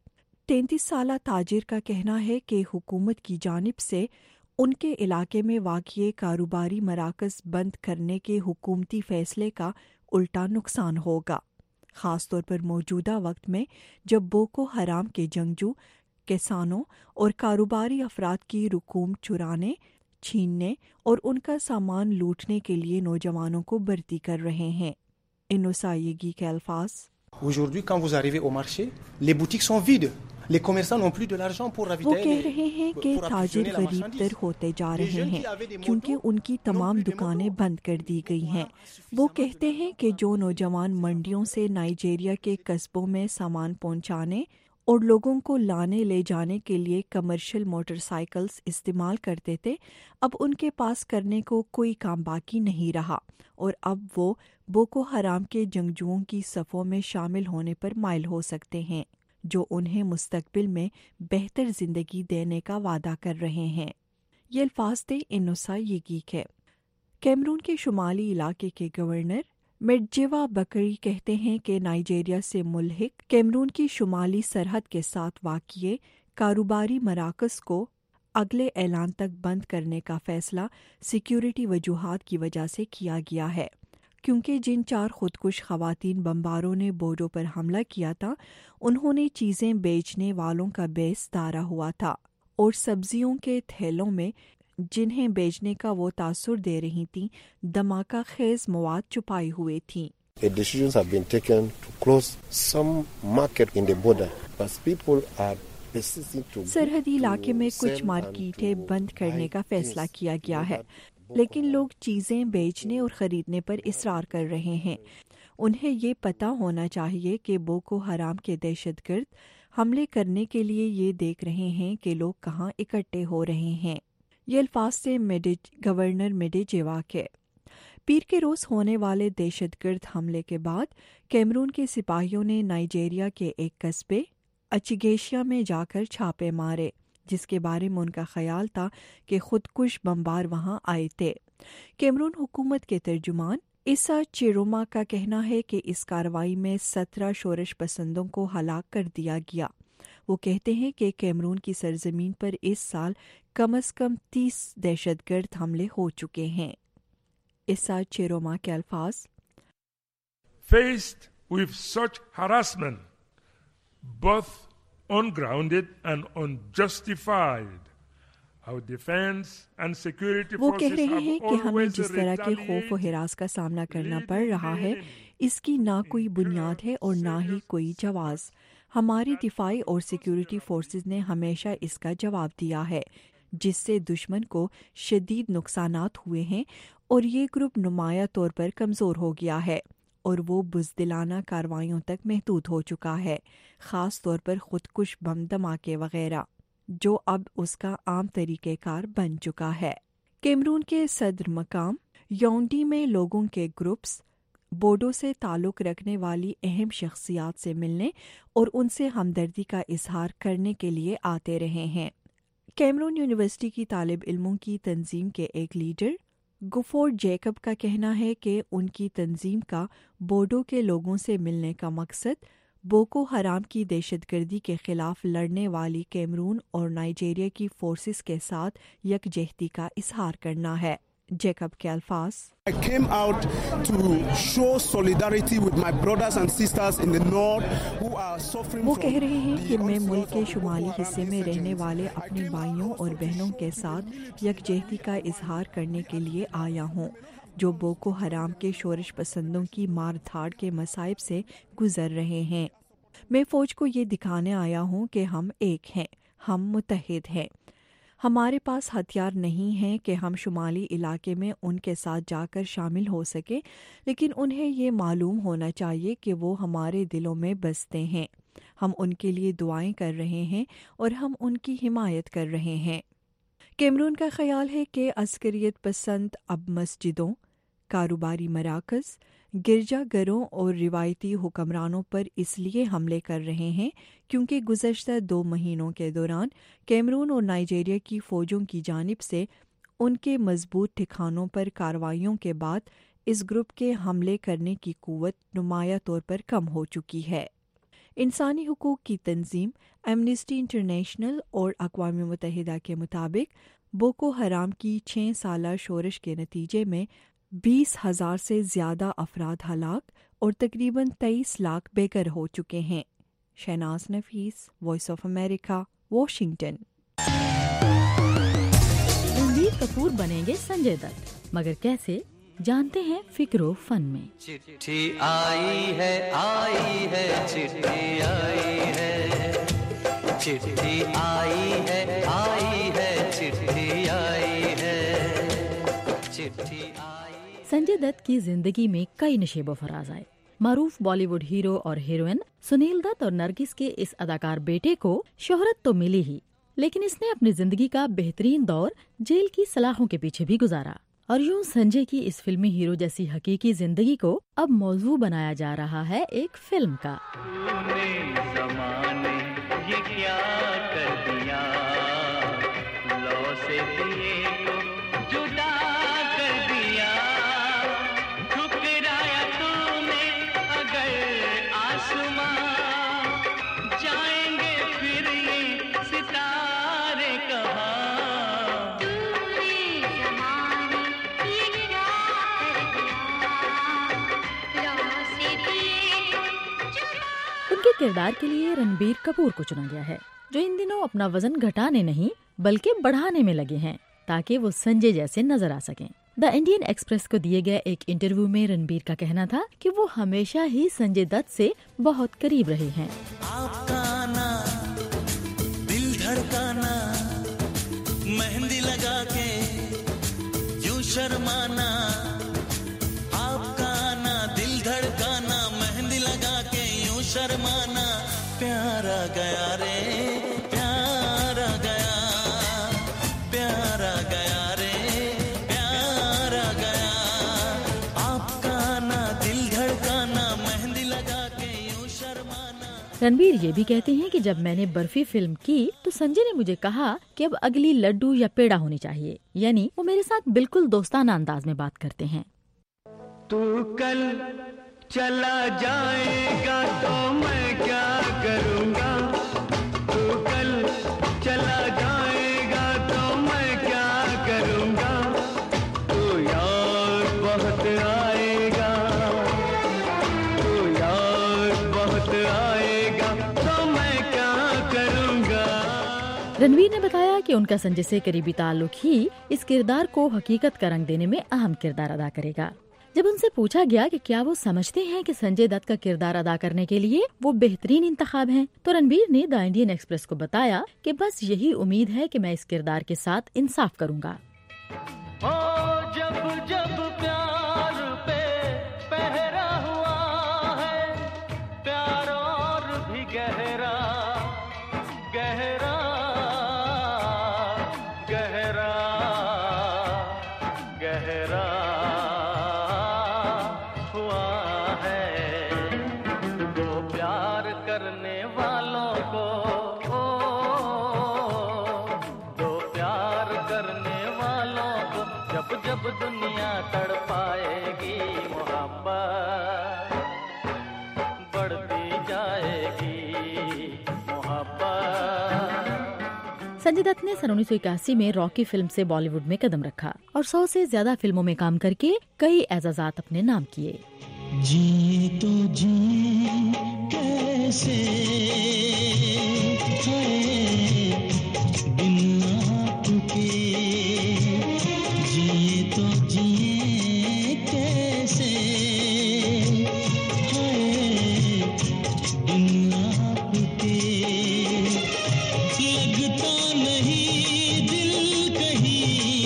Speaker 11: तैंतीस साला ताजिर का कहना है कि हुकूमत की जानिब से उनके इलाके में वाक़िए कारोबारी मराकज़ बंद करने के हुकूमती फ़ैसले का उल्टा नुकसान होगा, ख़ास तौर पर मौजूदा वक्त में जब बोको हराम के जंगजू किसानों और कारोबारी अफराद की रकूम चुराने, छीनने और उनका सामान लूटने के लिए नौजवानों को भर्ती कर रहे हैं। इनोसायगी के अल्फाज:
Speaker 14: Aujourd'hui, quand vous arrivez au marché, les boutiques sont vides. Les commerçants n'ont plus de l'argent pour ravitailler.
Speaker 11: वो कह रहे हैं कि ताजिर गरीब तर होते जा रहे हैं क्योंकि उनकी तमाम दुकानें बंद कर दी गई हैं। वो कहते हैं कि जो नौजवान मंडियों से नाइजीरिया के कस्बों में सामान पहुंचाने और लोगों को लाने ले जाने के लिए कमर्शियल मोटरसाइकिल्स इस्तेमाल करते थे, अब उनके पास करने को कोई काम बाकी नहीं रहा और अब वो बोको हराम के जंगजुओं की सफ़ों में शामिल होने पर माइल हो सकते हैं, जो उन्हें मुस्तकबिल में बेहतर ज़िंदगी देने का वादा कर रहे हैं। ये अल्फाज थे इनोसायगी के। कैमरून के शुमाली इलाके के गवर्नर मिर्जेवा बकरी कहते हैं कि नाइजीरिया से मुल्हिक कैमरून की शुमाली सरहद के साथ वाक़िए कारोबारी मराकज़ को अगले ऐलान तक बंद करने का फ़ैसला सिक्योरिटी वजूहात की वजह से किया गया है, क्योंकि जिन चार खुदकुश ख़वातीन बमबारों ने बोडो पर हमला किया था, उन्होंने चीज़ें बेचने वालों का बेस दारा हुआ था और सब्जियों के थैलों में जिन्हें बेचने का वो तासुर दे रही थीं, धमाका खेज मवाद छुपाई हुई थीं।
Speaker 15: Decisions have been taken to close some market in the border, but people are persisting to.
Speaker 11: सरहदी इलाके में कुछ मार्केटें बंद करने का फैसला किया गया है, लेकिन लोग चीज़ें बेचने और ख़रीदने पर इसरार कर रहे हैं। उन्हें ये पता होना चाहिए कि बोको हराम के दहशतगर्द हमले करने के लिए ये देख रहे हैं कि लोग कहाँ इकट्ठे हो रहे हैं। ये अल्फाज से मेडिज गवर्नर मिर्जेवा के। पीर के रोज़ होने वाले दहशतगर्द हमले के बाद कैमरून के सिपाहियों ने नाइजीरिया के एक कस्बे अचिगेशिया में जाकर छापे मारे, जिसके बारे में उनका ख्याल था कि खुदकुश बमबार वहां आए थे। कैमरून हुकूमत के तर्जुमान इसा चिरोमा का कहना है कि इस कार्रवाई में सत्रह शोरश पसंदों को हलाक कर दिया गया। वो कहते हैं कि कैमरून की सरजमीन पर इस साल कम अज कम तीस दहशतगर्द हमले हो चुके हैं। इसा चिरोमा के अल्फाज:
Speaker 16: Faced with such harassment, both ungrounded and unjustified, our defense and security
Speaker 11: वो
Speaker 16: forces
Speaker 11: कह रहे हैं कि हमें
Speaker 16: always
Speaker 11: जिस तरह के खौफ और हिरास का सामना करना पड़ रहा है, इसकी ना कोई बुनियाद है और ना ही कोई जवाब। हमारी दिफाई और सिक्योरिटी फोर्सेस ने हमेशा इसका जवाब दिया है, जिससे दुश्मन को शदीद नुकसानात हुए हैं और ये ग्रुप नुमाया तौर पर कमज़ोर हो गया है और वो बुज़दिलाना कार्रवाइयों तक महदूद हो चुका है, ख़ास तौर पर खुदकुश बम धमाके वगैरह, जो अब उसका आम तरीक़ेकार बन चुका है। कैमरून के सदर मकाम याउंडी में लोगों के ग्रुप्स बोडो से ताल्लुक़ रखने वाली अहम शख्सियात से मिलने और उनसे हमदर्दी का इजहार करने के लिए आते रहे हैं। कैमरून यूनिवर्सिटी की तालिब इल्मों की तंजीम के एक लीडर गुफोर्ड जैकब का कहना है कि उनकी तंजीम का बोडो के लोगों से मिलने का मकसद बोको हराम की दहशतगर्दी के खिलाफ लड़ने वाली कैमरून और नाइजीरिया की फोर्सेस के साथ यकजहती का इजहार करना है। जैकब के अल्फाज:
Speaker 17: I came out to show solidarity with my brothers and sisters in the north who are suffering
Speaker 11: वो
Speaker 17: from
Speaker 11: कह रहे हैं कि
Speaker 17: the
Speaker 11: मैं
Speaker 17: onslaught
Speaker 11: मुल्क के
Speaker 17: of
Speaker 11: शुमाली
Speaker 17: Boko
Speaker 11: हिस्से
Speaker 17: Haram
Speaker 11: में रहने
Speaker 17: insurgents.
Speaker 11: वाले अपने भाइयों और बहनों के साथ यकजहती का इजहार करने के लिए आया हूँ, जो बोको हराम के शोरश पसंदों की मार धाड़ के मसाइब से गुजर रहे हैं। मैं फ़ौज को ये दिखाने आया हूँ कि हम एक हैं, हम मुत्तहिद हैं। हमारे पास हथियार नहीं हैं कि हम शुमाली इलाके में उनके साथ जाकर शामिल हो सके, लेकिन उन्हें ये मालूम होना चाहिए कि वो हमारे दिलों में बसते हैं। हम उनके लिए दुआएं कर रहे हैं और हम उनकी हिमायत कर रहे हैं। कैमरून का ख्याल है कि अस्करियत पसंद अब मस्जिदों, कारोबारी मराकज़, गिरजाघरों और रिवायती हुक्मरानों पर इसलिए हमले कर रहे हैं क्योंकि गुज़श्ता दो महीनों के दौरान कैमरून और नाइजीरिया की फ़ौजों की जानिब से उनके मजबूत ठिकानों पर कार्रवाइयों के बाद इस ग्रुप के हमले करने की कुव्वत नुमाया तौर पर कम हो चुकी है। इंसानी हुकूक की तंजीम एमनेस्टी इंटरनेशनल और अक़वाम मुत्तहिदा के मुताबिक बोको हराम की छः साला शोरश के नतीजे में बीस हजार से ज़्यादा अफराद हलाक और तकरीबन तेईस लाख बेघर हो चुके हैं। Shahnaz Nafees, voice of America, Washington.
Speaker 18: Ranbir Kapoor बनेंगे संजय दत्त, मगर कैसे, जानते हैं फिक्रो फन में।
Speaker 19: चिट्ठी आई है आई है चिट्ठी आई है, चिट्ठी आई है आई है चिट्ठी आई है, चिट्ठी आई।
Speaker 18: संजय दत्त की जिंदगी में कई नशेबो फराज आए। मारूफ बॉलीवुड हीरो और हीरोइन सुनील दत्त और नरगिस के इस अदाकार बेटे को शोहरत तो मिली ही, लेकिन इसने अपनी जिंदगी का बेहतरीन दौर जेल की सलाखों के पीछे भी गुजारा। और यूं संजय की इस फिल्मी हीरो जैसी हकीकी जिंदगी को अब मौजू बनाया जा रहा है एक फिल्म का।
Speaker 19: ज़माने ये क्या कर दिया, लौ से दिए को जुदा कर दिया, ठुकराया तूने अगर आसमां, जाएंगे फिर ये सितारे कहाँ।
Speaker 18: उनके किरदार के लिए रणबीर कपूर को चुना गया है, जो इन दिनों अपना वजन घटाने नहीं बल्कि बढ़ाने में लगे हैं ताकि वो संजय जैसे नजर आ सकें। द इंडियन एक्सप्रेस को दिए गए एक इंटरव्यू में रणबीर का कहना था कि वो हमेशा ही संजय दत्त से बहुत करीब रहे हैं।
Speaker 19: आपका आना, दिल धड़काना, मेहंदी लगा के यूं शर्माना, आपका आना, दिल धड़काना, मेहंदी लगा के यूं शर्माना, प्यारा गया रे प्यारा गया, प्यारा गया रे प्यारा गया, आपका आना, दिल धड़काना, मेहंदी लगा के यूं शर्माना।
Speaker 18: रणबीर ये भी कहते हैं कि जब मैंने बर्फी फिल्म की तो संजय ने मुझे कहा कि अब अगली लड्डू या पेड़ा होनी चाहिए, यानी वो मेरे साथ बिल्कुल दोस्ताना अंदाज में बात करते हैं।
Speaker 19: तू कल चला जाएगा तो मैं क्या करूँगा, तू कल चला जाएगा तो मैं क्या करूँगा, तू याद बहुत आएगा, तू याद बहुत आएगा तो मैं क्या करूँगा।
Speaker 18: रणबीर ने बताया कि उनका संजय से करीबी ताल्लुक ही इस किरदार को हकीकत का रंग देने में अहम किरदार अदा करेगा। जब उनसे पूछा गया कि क्या वो समझते हैं कि संजय दत्त का किरदार अदा करने के लिए वो बेहतरीन इंतखाब हैं, तो रणबीर ने द इंडियन एक्सप्रेस को बताया कि बस यही उम्मीद है कि मैं इस किरदार के साथ इंसाफ करूंगा।
Speaker 19: ओ जब जब प्यार पे पहरा हुआ है, प्यार और भी गहरा गहरा गहरा गहरा करने वालों को, दो प्यार करने वालों को, जब जब दुनिया तड़पाएगी मोहब्बत बढ़ती जाएगी मोहब्बत।
Speaker 18: संजय दत्त ने सन उन्नीस सौ इक्यासी में रॉकी फिल्म से बॉलीवुड में कदम रखा और सौ से ज्यादा फिल्मों में काम करके कई एजाजात अपने नाम किए।
Speaker 19: जी तो जी कैसे बिन आपके, जी तो जी कैसे बिन आपके, लगता नहीं दिल कहीं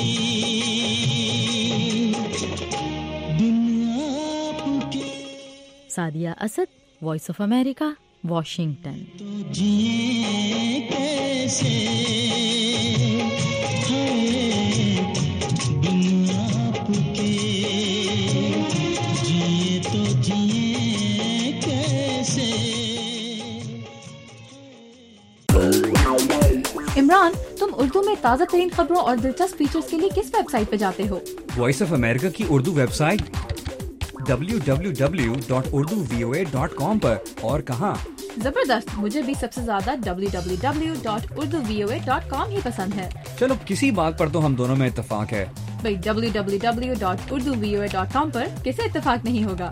Speaker 19: बिन आपके।
Speaker 18: Sadia Asad, voice of America, Washington.
Speaker 19: तो जिए कैसे बिन आपके, जिए तो जिए कैसे।
Speaker 20: इमरान, तुम उर्दू में ताज़ा तरीन खबरों और दिलचस्प फीचर्स के लिए किस वेबसाइट पे जाते हो?
Speaker 21: वॉइस ऑफ अमेरिका की Urdu website W W W dot Urdu V O A dot com पर। और कहाँ?
Speaker 20: जबरदस्त, मुझे भी सबसे ज्यादा W W W dot Urdu V O A dot com ही पसंद है।
Speaker 21: चलो किसी बात पर तो हम दोनों में इत्तेफाक है।
Speaker 20: भाई W W W dot Urdu V O A dot com पर किसे इत्तेफाक नहीं होगा।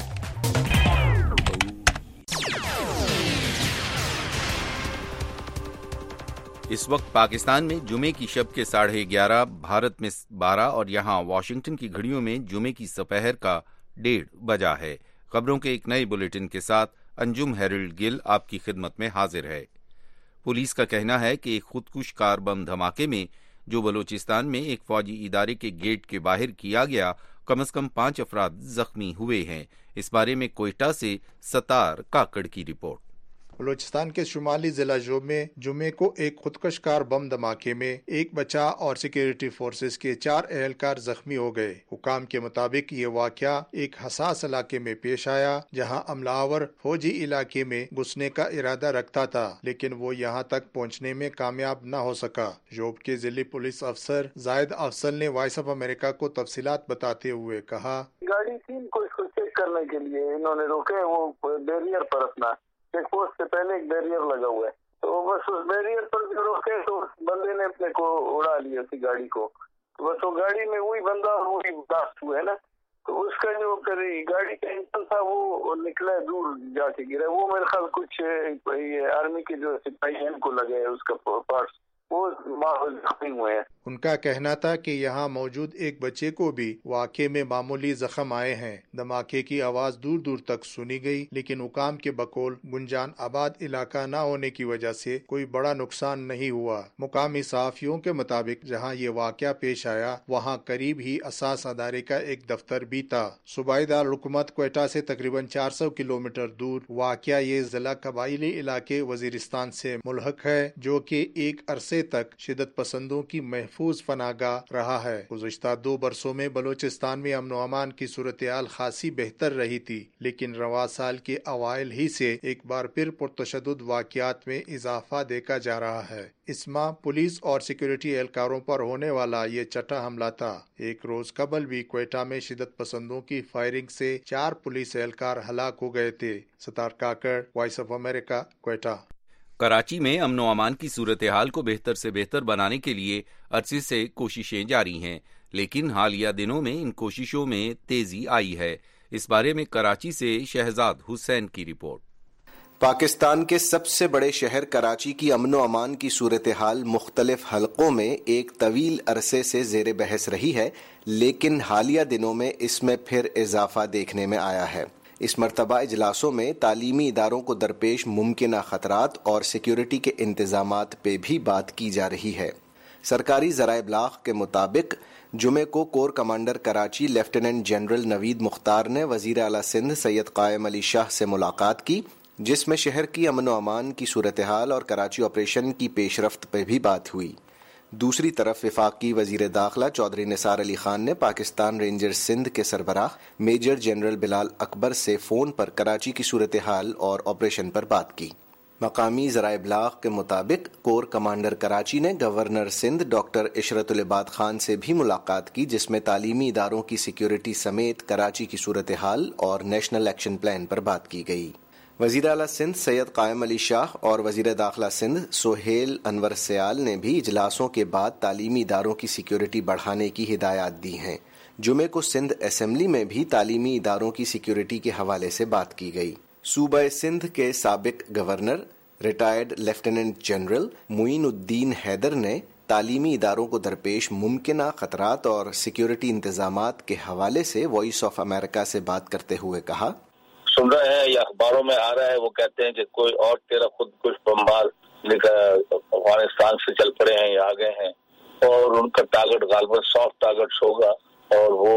Speaker 1: इस वक्त पाकिस्तान में जुमे की शब के साढ़े ग्यारह, भारत में बारह और यहाँ वाशिंगटन की घड़ियों में जुमे की सपहर का डेढ़ बजा है। खबरों के एक नए बुलेटिन के साथ अंजुम हेरल्ड गिल आपकी खिदमत में हाजिर है। पुलिस का कहना है कि एक खुदकुश कार बम धमाके में जो बलूचिस्तान में एक फौजी इदारे के गेट के बाहर किया गया, कम से कम पांच अफराद जख्मी हुए हैं। इस बारे में कोयटा से सतार काकड़ की रिपोर्ट।
Speaker 4: बलूचिस्तान के शुमाली जिला जोब में जुमे को एक खुदकश कार बम धमाके में एक बचा और सिक्योरिटी फोर्सेस के चार एहलकार जख्मी हो गए। हुकाम के मुताबिक ये वाकया एक हसास इलाके में पेश आया, जहां हमलावर फौजी इलाके में घुसने का इरादा रखता था, लेकिन वो यहां तक पहुंचने में कामयाब न हो सका। जोब के जिले पुलिस अफसर जायद अफसल ने वॉइस ऑफ अमेरिका को तफसीलात बताते हुए कहा,
Speaker 22: गाड़ी थी इनको इसको चेक करने के लिए इन्होंने रोके, वो बैरियर पर अपना चेक पोस्ट से पहले एक बैरियर लगा हुआ है, तो बस उस बैरियर पर जो रोके तो बंदे ने अपने को उड़ा लिया थी गाड़ी को, तो बस वो गाड़ी में वही बंदा वही ब्लास्ट हुआ है ना, तो उसका जो करी गाड़ी का इंजन था वो निकला दूर जाके गिरा। वो मेरे ख्याल कुछ ये आर्मी के जो सिपाही हैं उनको लगे है उसका पार्ट्स, वो जख्मी हुए हैं।
Speaker 4: उनका कहना था कि यहाँ मौजूद एक बच्चे को भी वाक़े में मामूली जख्म आए हैं। धमाके की आवाज दूर दूर तक सुनी गई, लेकिन हुकाम के बकौल गुंजान आबाद इलाका न होने की वजह से कोई बड़ा नुकसान नहीं हुआ। मुकामी सहाफियों के मुताबिक जहाँ ये वाक़या पेश आया वहाँ करीब ही असास अदारे का एक दफ्तर भी था। सूबाई दार हुकूमत क्वेटा से तकरीबन चार सौ किलोमीटर दूर वाक़या ये जिला कबाइली इलाके वजीरिस्तान से मुल्हक है, जो कि एक अरसे तक शिदत पसंदों की महफूज पनाहगाह रहा है। गुज़श्ता दो बरसों में बलूचिस्तान में अमन व अमान की सूरत हाल खासी बेहतर रही थी, लेकिन रवा साल के अवाइल ही से एक बार फिर पुरतशद्दुद वाक़यात में इजाफा देखा जा रहा है। इस माह पुलिस और सिक्योरिटी एहलकारों पर होने वाला ये छठा हमला था। एक रोज कबल भी क्वेटा में शिदत पसंदों की फायरिंग से चार पुलिस एहलकार हलाक हो गए थे। Sattar Kakar, voice of America, Quetta.
Speaker 1: Karachi में अमन व अमान की सूरत हाल को बेहतर से बेहतर बनाने के लिए अरसे से कोशिशें जारी हैं, लेकिन हालिया दिनों में इन कोशिशों में तेजी आई है। इस बारे में कराची से शहजाद हुसैन की रिपोर्ट।
Speaker 23: पाकिस्तान के सबसे बड़े शहर कराची की अमन व अमान की सूरत हाल मुख्तलिफ हलकों में एक तवील अरसे से जेर बहस रही है, लेकिन हालिया दिनों में इसमें फिर इजाफा देखने में आया है। इस मरतबा इजलासों में तालीमी इदारों को दरपेश मुमकिन खतरात और सिक्योरिटी के इंतजामात पे भी बात की जा रही है। सरकारी ज़राए इब्लाग के मुताबिक जुमे को corps commander Karachi lieutenant general Naveed Mukhtar ने वज़ीर आला सिंध सैयद कायम अली शाह से मुलाकात की, जिसमें शहर की अमन व अमान की सूरत हाल और कराची ऑपरेशन की पेशरफ्त पर भी बात हुई। दूसरी तरफ वफाकी वजीर दाखिला चौधरी निसार अली खान ने पाकिस्तान रेंजर्स सिंध के सरबराह मेजर जनरल बिलाल अकबर से फ़ोन पर कराची की सूरत हाल और ऑपरेशन पर बात की। मकामी ज़राए इब्लाग के मुताबिक कोर कमांडर कराची ने गवर्नर सिंध डॉक्टर इशरतुल इबाद खान से भी मुलाकात की, जिसमें तालीमी इदारों की सिक्योरिटी समेत कराची की सूरत हाल और नेशनल एक्शन प्लान पर बात की गई। वज़ीर आला सिंध सैयद कायम अली शाह और वज़ीर दाखिला सिंध सोहेल अनवर सयाल ने भी इजलासों के बाद तालीमी इदारों की सिक्योरिटी बढ़ाने की हिदायत दी हैं। जुमे को सिंध असेंबली में भी तालीमी इदारों की सिक्योरिटी के हवाले से बात की गई। सूबा सिंध के साबिक governor retired lieutenant general Moinuddin Haider ने तालीमी इदारों को दरपेश मुमकिन खतरात और सिक्योरिटी इंतजामात के हवाले से वॉइस ऑफ अमेरिका से बात करते हुए कहा,
Speaker 24: सुन रहे हैं या अखबारों में आ रहा है, वो कहते हैं कि कोई और तेरह खुद कुछ बमबार लेकर अफगानिस्तान से चल पड़े हैं या आ गए हैं, और उनका टारगेट गालबन सॉफ्ट टारगेट होगा और वो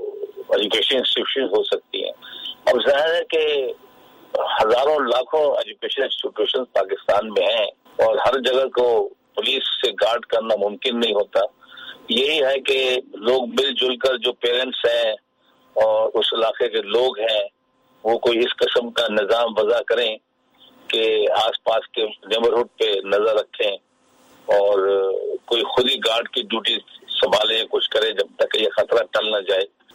Speaker 24: एजुकेशन इंस्टीट्यूशन हो सकती हैं। अब जाहिर है कि हजारों लाखों एजुकेशन इंस्टीट्यूशन पाकिस्तान में हैं और हर जगह को पुलिस से गार्ड करना मुमकिन नहीं होता। यही है कि लोग मिलजुल कर, जो पेरेंट्स हैं और उस इलाके के लोग हैं, वो कोई इस किस्म का निज़ाम वज़ा करें कि आसपास के नेबरहुड पे नजर रखें और कोई खुद ही गार्ड की ड्यूटी संभाले, कुछ करे जब तक ये खतरा टल न जाए।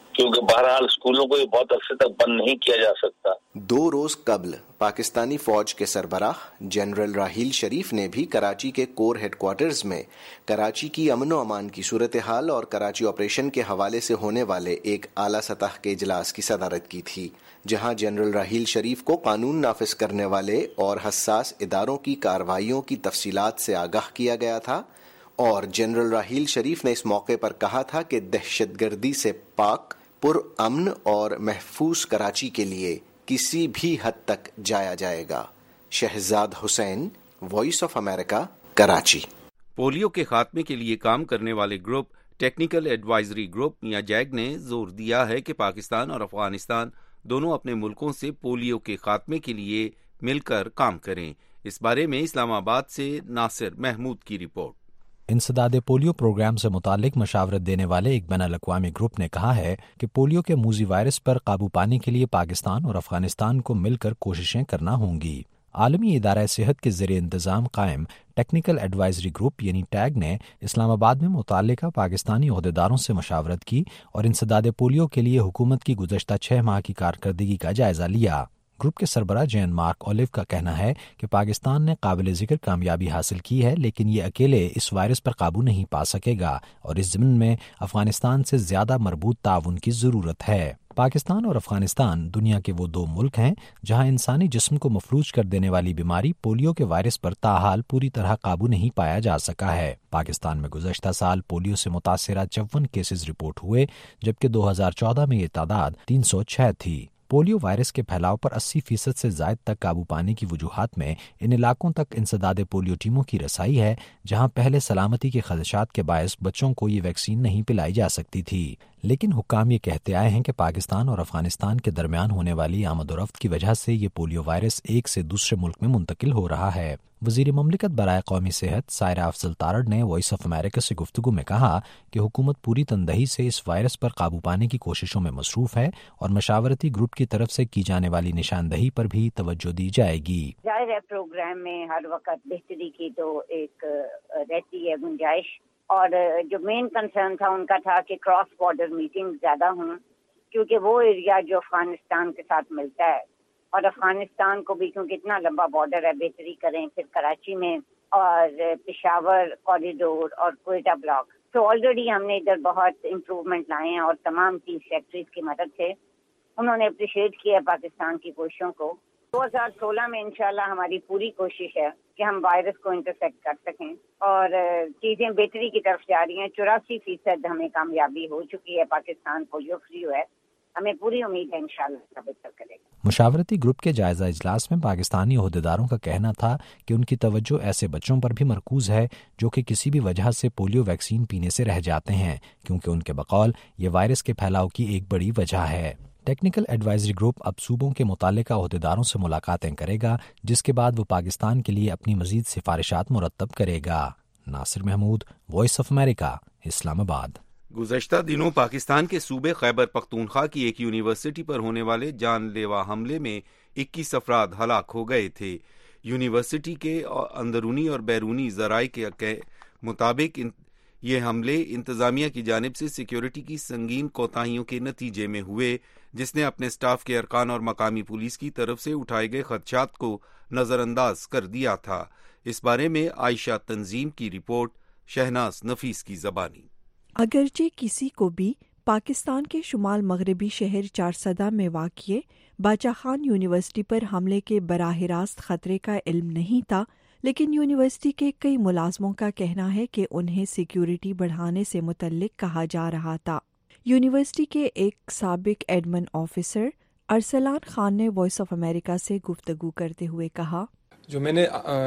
Speaker 24: کیونکہ بہرحال اسکولوں کو یہ بہت عرصے تک بند نہیں کیا جا سکتا.
Speaker 23: دو روز قبل پاکستانی فوج کے سربراہ جنرل راحیل شریف نے بھی کراچی کے کور ہیڈ کوارٹرز میں کراچی کی امن و امان کی صورتحال اور کراچی آپریشن کے حوالے سے ہونے والے ایک اعلیٰ سطح کے اجلاس کی صدارت کی تھی، جہاں جنرل راحیل شریف کو قانون نافذ کرنے والے اور حساس اداروں کی کارروائیوں کی تفصیلات سے آگاہ کیا گیا تھا. اور جنرل راحیل شریف نے اس موقع پر کہا تھا کہ دہشت گردی سے پاک، پر امن اور محفوظ کراچی کے لیے کسی بھی حد تک جایا جائے گا. Shahzad Hussain, voice of America, Karachi.
Speaker 1: Polio کے خاتمے کے لیے کام کرنے والے گروپ ٹیکنیکل ایڈوائزری گروپ یا جیگ نے زور دیا ہے کہ پاکستان اور افغانستان دونوں اپنے ملکوں سے پولیو کے خاتمے کے لیے مل کر کام کریں. اس بارے میں اسلام آباد سے ناصر محمود کی رپورٹ.
Speaker 2: انسداد پولیو پروگرام سے متعلق مشاورت دینے والے ایک بین الاقوامی گروپ نے کہا ہے کہ پولیو کے موذی وائرس پر قابو پانے کے لیے پاکستان اور افغانستان کو مل کر کوششیں کرنا ہوں گی. عالمی ادارہ صحت کے زیر انتظام قائم ٹیکنیکل ایڈوائزری گروپ یعنی ٹیگ نے اسلام آباد میں متعلقہ پاکستانی عہدیداروں سے مشاورت کی اور انسداد پولیو کے لیے حکومت کی گزشتہ چھ ماہ کی کارکردگی کا جائزہ لیا. گروپ کے سربراہ جین مارک اولیو کا کہنا ہے کہ پاکستان نے قابل ذکر کامیابی حاصل کی ہے، لیکن یہ اکیلے اس وائرس پر قابو نہیں پا سکے گا اور اس ضمن میں افغانستان سے زیادہ مربوط تعاون کی ضرورت ہے. پاکستان اور افغانستان دنیا کے وہ دو ملک ہیں جہاں انسانی جسم کو مفلوج کر دینے والی بیماری پولیو کے وائرس پر تاحال پوری طرح قابو نہیں پایا جا سکا ہے. پاکستان میں گزشتہ سال پولیو سے متاثرہ چون کیسز رپورٹ ہوئے، جبکہ دو ہزار چودہ میں یہ تعداد تین سو چھ تھی. پولیو وائرس کے پھیلاؤ پر اسی فیصد سے زائد تک قابو پانے کی وجوہات میں ان علاقوں تک انسداد پولیو ٹیموں کی رسائی ہے جہاں پہلے سلامتی کے خدشات کے باعث بچوں کو یہ ویکسین نہیں پلائی جا سکتی تھی. لیکن حکام یہ کہتے آئے ہیں کہ پاکستان اور افغانستان کے درمیان ہونے والی آمد و رفت کی وجہ سے یہ پولیو وائرس ایک سے دوسرے ملک میں منتقل ہو رہا ہے. وزیر مملکت برائے قومی صحت سائرہ افضل تارڑ نے وائس آف امریکہ سے گفتگو میں کہا کہ حکومت پوری تندہی سے اس وائرس پر قابو پانے کی کوششوں میں مصروف ہے اور مشاورتی گروپ کی طرف سے کی جانے والی نشاندہی پر بھی توجہ دی جائے گی.
Speaker 5: ظاہر ہے پروگرام میں ہر وقت بہتری کی تو ایک رہتی ہے گنجائش، اور جو مین کنسرن تھا ان کا تھا کہ کراس بارڈر میٹنگ زیادہ ہوں، کیونکہ وہ ایریا جو افغانستان کے ساتھ ملتا ہے اور افغانستان کو بھی کیونکہ اتنا لمبا بارڈر ہے بہتری کریں پھر کراچی میں اور پشاور کوریڈور اور کوئٹہ بلاک. تو آلریڈی ہم نے ادھر بہت امپروومنٹ لائے ہیں اور تمام چیف سیکرٹریز کی مدد سے انہوں نے اپریشیٹ کیا پاکستان کی کوششوں کو. دو ہزار سولہ میں انشاءاللہ ہماری پوری کوشش ہے کہ ہم وائرس کو انٹرسیکٹ کر سکیں اور چیزیں بہتری کی طرف جا رہی ہیں. چوراسی فیصد ہمیں کامیابی ہو چکی ہے، پاکستان پولیو فری ہے. ہمیں پوری امید ہے انشاءاللہ بہتر کرے گا.
Speaker 2: مشاورتی گروپ کے جائزہ اجلاس میں پاکستانی عہدیداروں کا کہنا تھا کہ ان کی توجہ ایسے بچوں پر بھی مرکوز ہے جو کہ کسی بھی وجہ سے پولیو ویکسین پینے سے رہ جاتے ہیں، کیونکہ ان کے بقول یہ وائرس کے پھیلاؤ کی ایک بڑی وجہ ہے. ٹیکنیکل ایڈوائزری گروپ اب صوبوں کے متعلقہ عہدیداروں سے ملاقاتیں کرے گا، جس کے بعد وہ پاکستان کے لیے اپنی مزید سفارشات مرتب کرے گا. Nasir Mahmood, voice of America, Islamabad.
Speaker 1: گزشتہ دنوں پاکستان کے صوبے خیبر پختونخوا کی ایک یونیورسٹی پر ہونے والے جان لیوا حملے میں اکیس افراد ہلاک ہو گئے تھے. یونیورسٹی کے اندرونی اور بیرونی ذرائع کے مطابق یہ حملے انتظامیہ کی جانب سے سیکیورٹی کی سنگین کوتاہیوں کے نتیجے میں ہوئے، جس نے اپنے سٹاف کے ارکان اور مقامی پولیس کی طرف سے اٹھائے گئے خدشات کو نظر انداز کر دیا تھا. اس بارے میں عائشہ تنظیم کی رپورٹ، شہناز نفیس کی زبانی.
Speaker 11: اگرچہ کسی کو بھی پاکستان کے شمال مغربی شہر چارسدہ میں واقع باچا خان یونیورسٹی پر حملے کے براہ راست خطرے کا علم نہیں تھا، لیکن یونیورسٹی کے کئی ملازموں کا کہنا ہے کہ انہیں سیکیورٹی بڑھانے سے متعلق کہا جا رہا تھا. یونیورسٹی کے ایک سابق ایڈمن آفیسر ارسلان خان نے وائس آف امریکہ سے گفتگو کرتے ہوئے کہا،
Speaker 6: جو میں نے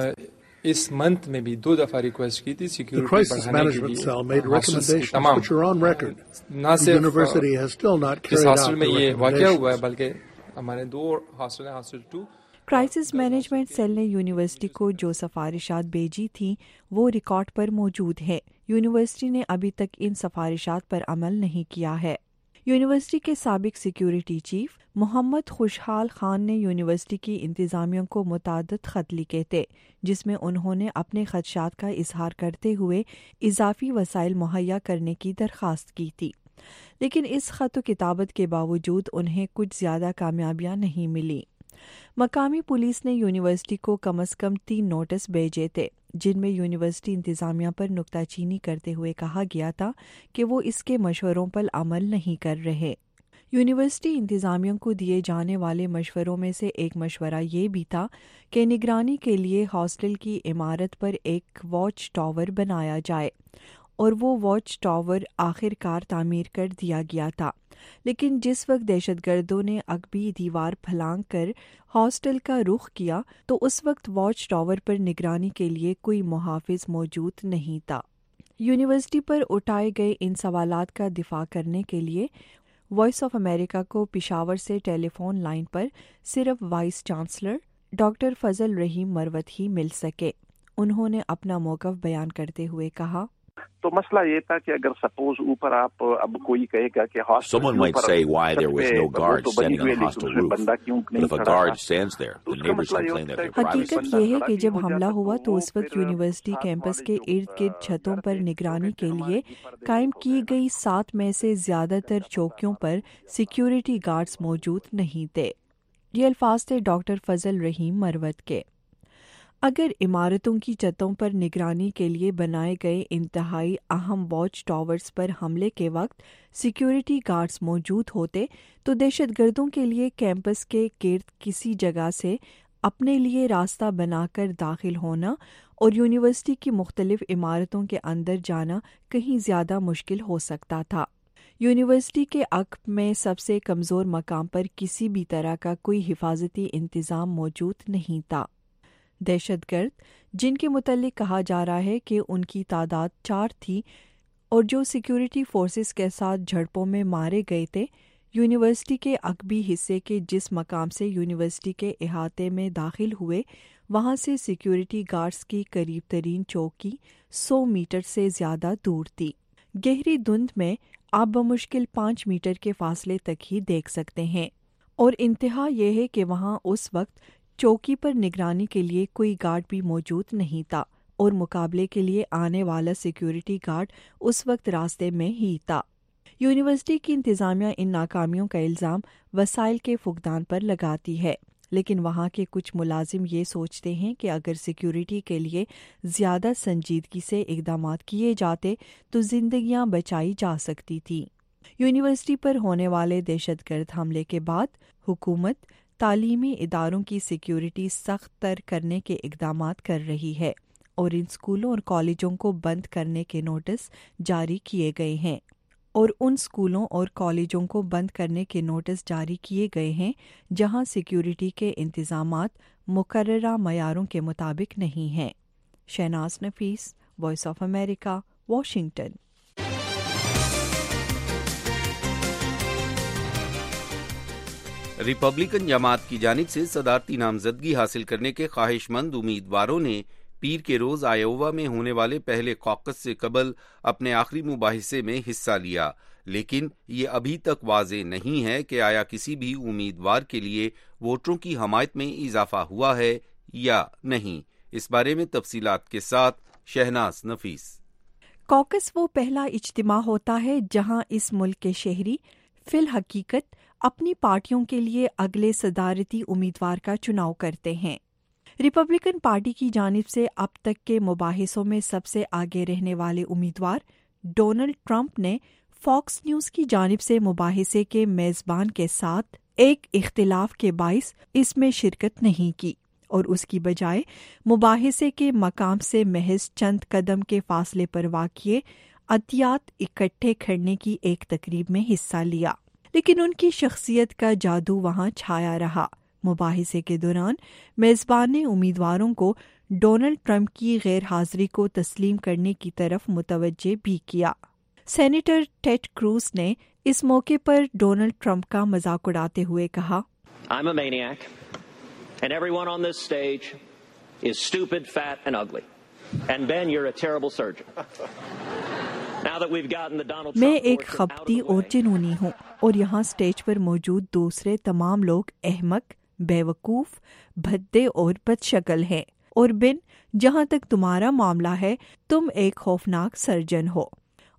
Speaker 6: اس منتھ میں بھی دو دفعہ ریکویسٹ کی تھی سیکیورٹی بڑھانے کے لیے تمام، نہ صرف اس ہاسٹل میں یہ واقعہ ہوا ہے بلکہ ہمارے دو ہاسٹل ہیں، hostel two.
Speaker 11: Crisis management cell نے یونیورسٹی کو جو سفارشات بھیجی تھیں وہ ریکارڈ پر موجود ہے. یونیورسٹی نے ابھی تک ان سفارشات پر عمل نہیں کیا ہے. یونیورسٹی کے سابق سیکیورٹی چیف محمد خوشحال خان نے یونیورسٹی کی انتظامیہ کو متعدد خط لکھے تھے، جس میں انہوں نے اپنے خدشات کا اظہار کرتے ہوئے اضافی وسائل مہیا کرنے کی درخواست کی تھی. لیکن اس خط و کتابت کے باوجود انہیں کچھ زیادہ کامیابیاں نہیں ملی۔ مقامی پولیس نے یونیورسٹی کو کم از کم تین نوٹس بھیجے تھے جن میں یونیورسٹی انتظامیہ پر نکتہ چینی کرتے ہوئے کہا گیا تھا کہ وہ اس کے مشوروں پر عمل نہیں کر رہے۔ یونیورسٹی انتظامیہ کو دیے جانے والے مشوروں میں سے ایک مشورہ یہ بھی تھا کہ نگرانی کے لیے ہاسٹل کی عمارت پر ایک واچ ٹاور بنایا جائے، اور وہ واچ ٹاور آخر کار تعمیر کر دیا گیا تھا، لیکن جس وقت دہشت گردوں نے عقبی دیوار پھلانگ کر ہاسٹل کا رخ کیا تو اس وقت واچ ٹاور پر نگرانی کے لیے کوئی محافظ موجود نہیں تھا۔ یونیورسٹی پر اٹھائے گئے ان سوالات کا دفاع کرنے کے لیے وائس آف امریکہ کو پشاور سے ٹیلی فون لائن پر صرف وائس چانسلر ڈاکٹر فضل رحیم مروت ہی مل سکے۔ انہوں نے اپنا موقف بیان کرتے ہوئے کہا،
Speaker 7: تو مسئلہ یہ تھا کہ اگر سپوز اوپر آپ اب کوئی کہے گا کہ
Speaker 8: Someone might say why there was no guard standing on the hostel roof, but if a guard stands there, the neighbors complain that their privacy.
Speaker 11: حقیقت یہ ہے کہ جب حملہ ہوا تو اس وقت یونیورسٹی کیمپس کے ارد گرد چھتوں پر نگرانی کے لیے قائم کی گئی سات میں سے زیادہ تر چوکیوں پر سیکیورٹی گارڈز موجود نہیں تھے۔ یہ الفاظ تھے ڈاکٹر فضل رحیم مروت کے۔ اگر عمارتوں کی چھتوں پر نگرانی کے لیے بنائے گئے انتہائی اہم واچ ٹاورز پر حملے کے وقت سیکیورٹی گارڈز موجود ہوتے تو دہشت گردوں کے لیے کیمپس کے گرد کسی جگہ سے اپنے لیے راستہ بنا کر داخل ہونا اور یونیورسٹی کی مختلف عمارتوں کے اندر جانا کہیں زیادہ مشکل ہو سکتا تھا۔ یونیورسٹی کے عقب میں سب سے کمزور مقام پر کسی بھی طرح کا کوئی حفاظتی انتظام موجود نہیں تھا۔ دہشت گرد جن کے متعلق کہا جا رہا ہے کہ ان کی تعداد چار تھی اور جو سیکیورٹی فورسز کے ساتھ جھڑپوں میں مارے گئے تھے، یونیورسٹی کے عقبی حصے کے جس مقام سے یونیورسٹی کے احاطے میں داخل ہوئے وہاں سے سیکیورٹی گارڈز کی قریب ترین چوکی سو میٹر سے زیادہ دور تھی۔ گہری دھند میں آپ بمشکل پانچ میٹر کے فاصلے تک ہی دیکھ سکتے ہیں، اور انتہا یہ ہے کہ وہاں اس وقت چوکی پر نگرانی کے لیے کوئی گارڈ بھی موجود نہیں تھا، اور مقابلے کے لیے آنے والا سیکیورٹی گارڈ اس وقت راستے میں ہی تھا۔ یونیورسٹی کی انتظامیہ ان ناکامیوں کا الزام وسائل کے فقدان پر لگاتی ہے، لیکن وہاں کے کچھ ملازم یہ سوچتے ہیں کہ اگر سیکیورٹی کے لیے زیادہ سنجیدگی سے اقدامات کیے جاتے تو زندگیاں بچائی جا سکتی تھیں۔ یونیورسٹی پر ہونے والے دہشت گرد حملے کے بعد حکومت تعلیمی اداروں کی سیکیورٹی سخت تر کرنے کے اقدامات کر رہی ہے، اور ان اسکولوں اور کالجوں کو بند کرنے کے نوٹس جاری کیے گئے ہیں اور ان اسکولوں اور کالجوں کو بند کرنے کے نوٹس جاری کیے گئے ہیں جہاں سیکیورٹی کے انتظامات مقررہ معیاروں کے مطابق نہیں ہیں۔ Shahnaz Nafees, voice of America, Washington.
Speaker 1: Republican جماعت کی جانب سے صدارتی نامزدگی حاصل کرنے کے خواہش مند امیدواروں نے پیر کے روز آئیووا میں ہونے والے پہلے کوکس سے قبل اپنے آخری مباحثے میں حصہ لیا، لیکن یہ ابھی تک واضح نہیں ہے کہ آیا کسی بھی امیدوار کے لیے ووٹروں کی حمایت میں اضافہ ہوا ہے یا نہیں۔ اس بارے میں تفصیلات کے ساتھ شہناز نفیس۔
Speaker 11: کوکس وہ پہلا اجتماع ہوتا ہے جہاں اس ملک کے شہری فی الحقیقت اپنی پارٹیوں کے لیے اگلے صدارتی امیدوار کا چناؤ کرتے ہیں۔ ریپبلکن پارٹی کی جانب سے اب تک کے مباحثوں میں سب سے آگے رہنے والے امیدوار ڈونلڈ ٹرمپ نے فاکس نیوز کی جانب سے مباحثے کے میزبان کے ساتھ ایک اختلاف کے باعث اس میں شرکت نہیں کی اور اس کی بجائے مباحثے کے مقام سے محض چند قدم کے فاصلے پر واقع عطیات اکٹھے کرنے کی ایک تقریب میں حصہ لیا، لیکن ان کی شخصیت کا جادو وہاں چھایا رہا۔ مباحثے کے دوران میزبان نے امیدواروں کو ڈونلڈ ٹرمپ کی غیر حاضری کو تسلیم کرنے کی طرف متوجہ بھی کیا۔ سینیٹر ٹیڈ کروز نے اس موقع پر ڈونلڈ ٹرمپ کا مذاق اڑاتے ہوئے کہا،
Speaker 9: I'm a maniac and everyone on this stage is stupid, fat and ugly. And Ben, you're a terrible surgeon. Now that we've gotten the Donald Trump
Speaker 11: میں ایک خبتی اور جنونی ہوں اور یہاں سٹیج پر موجود دوسرے تمام لوگ احمق، بے وقوف، بھدے اور بد شکل ہیں، اور بن، جہاں تک تمہارا معاملہ ہے تم ایک خوفناک سرجن ہو۔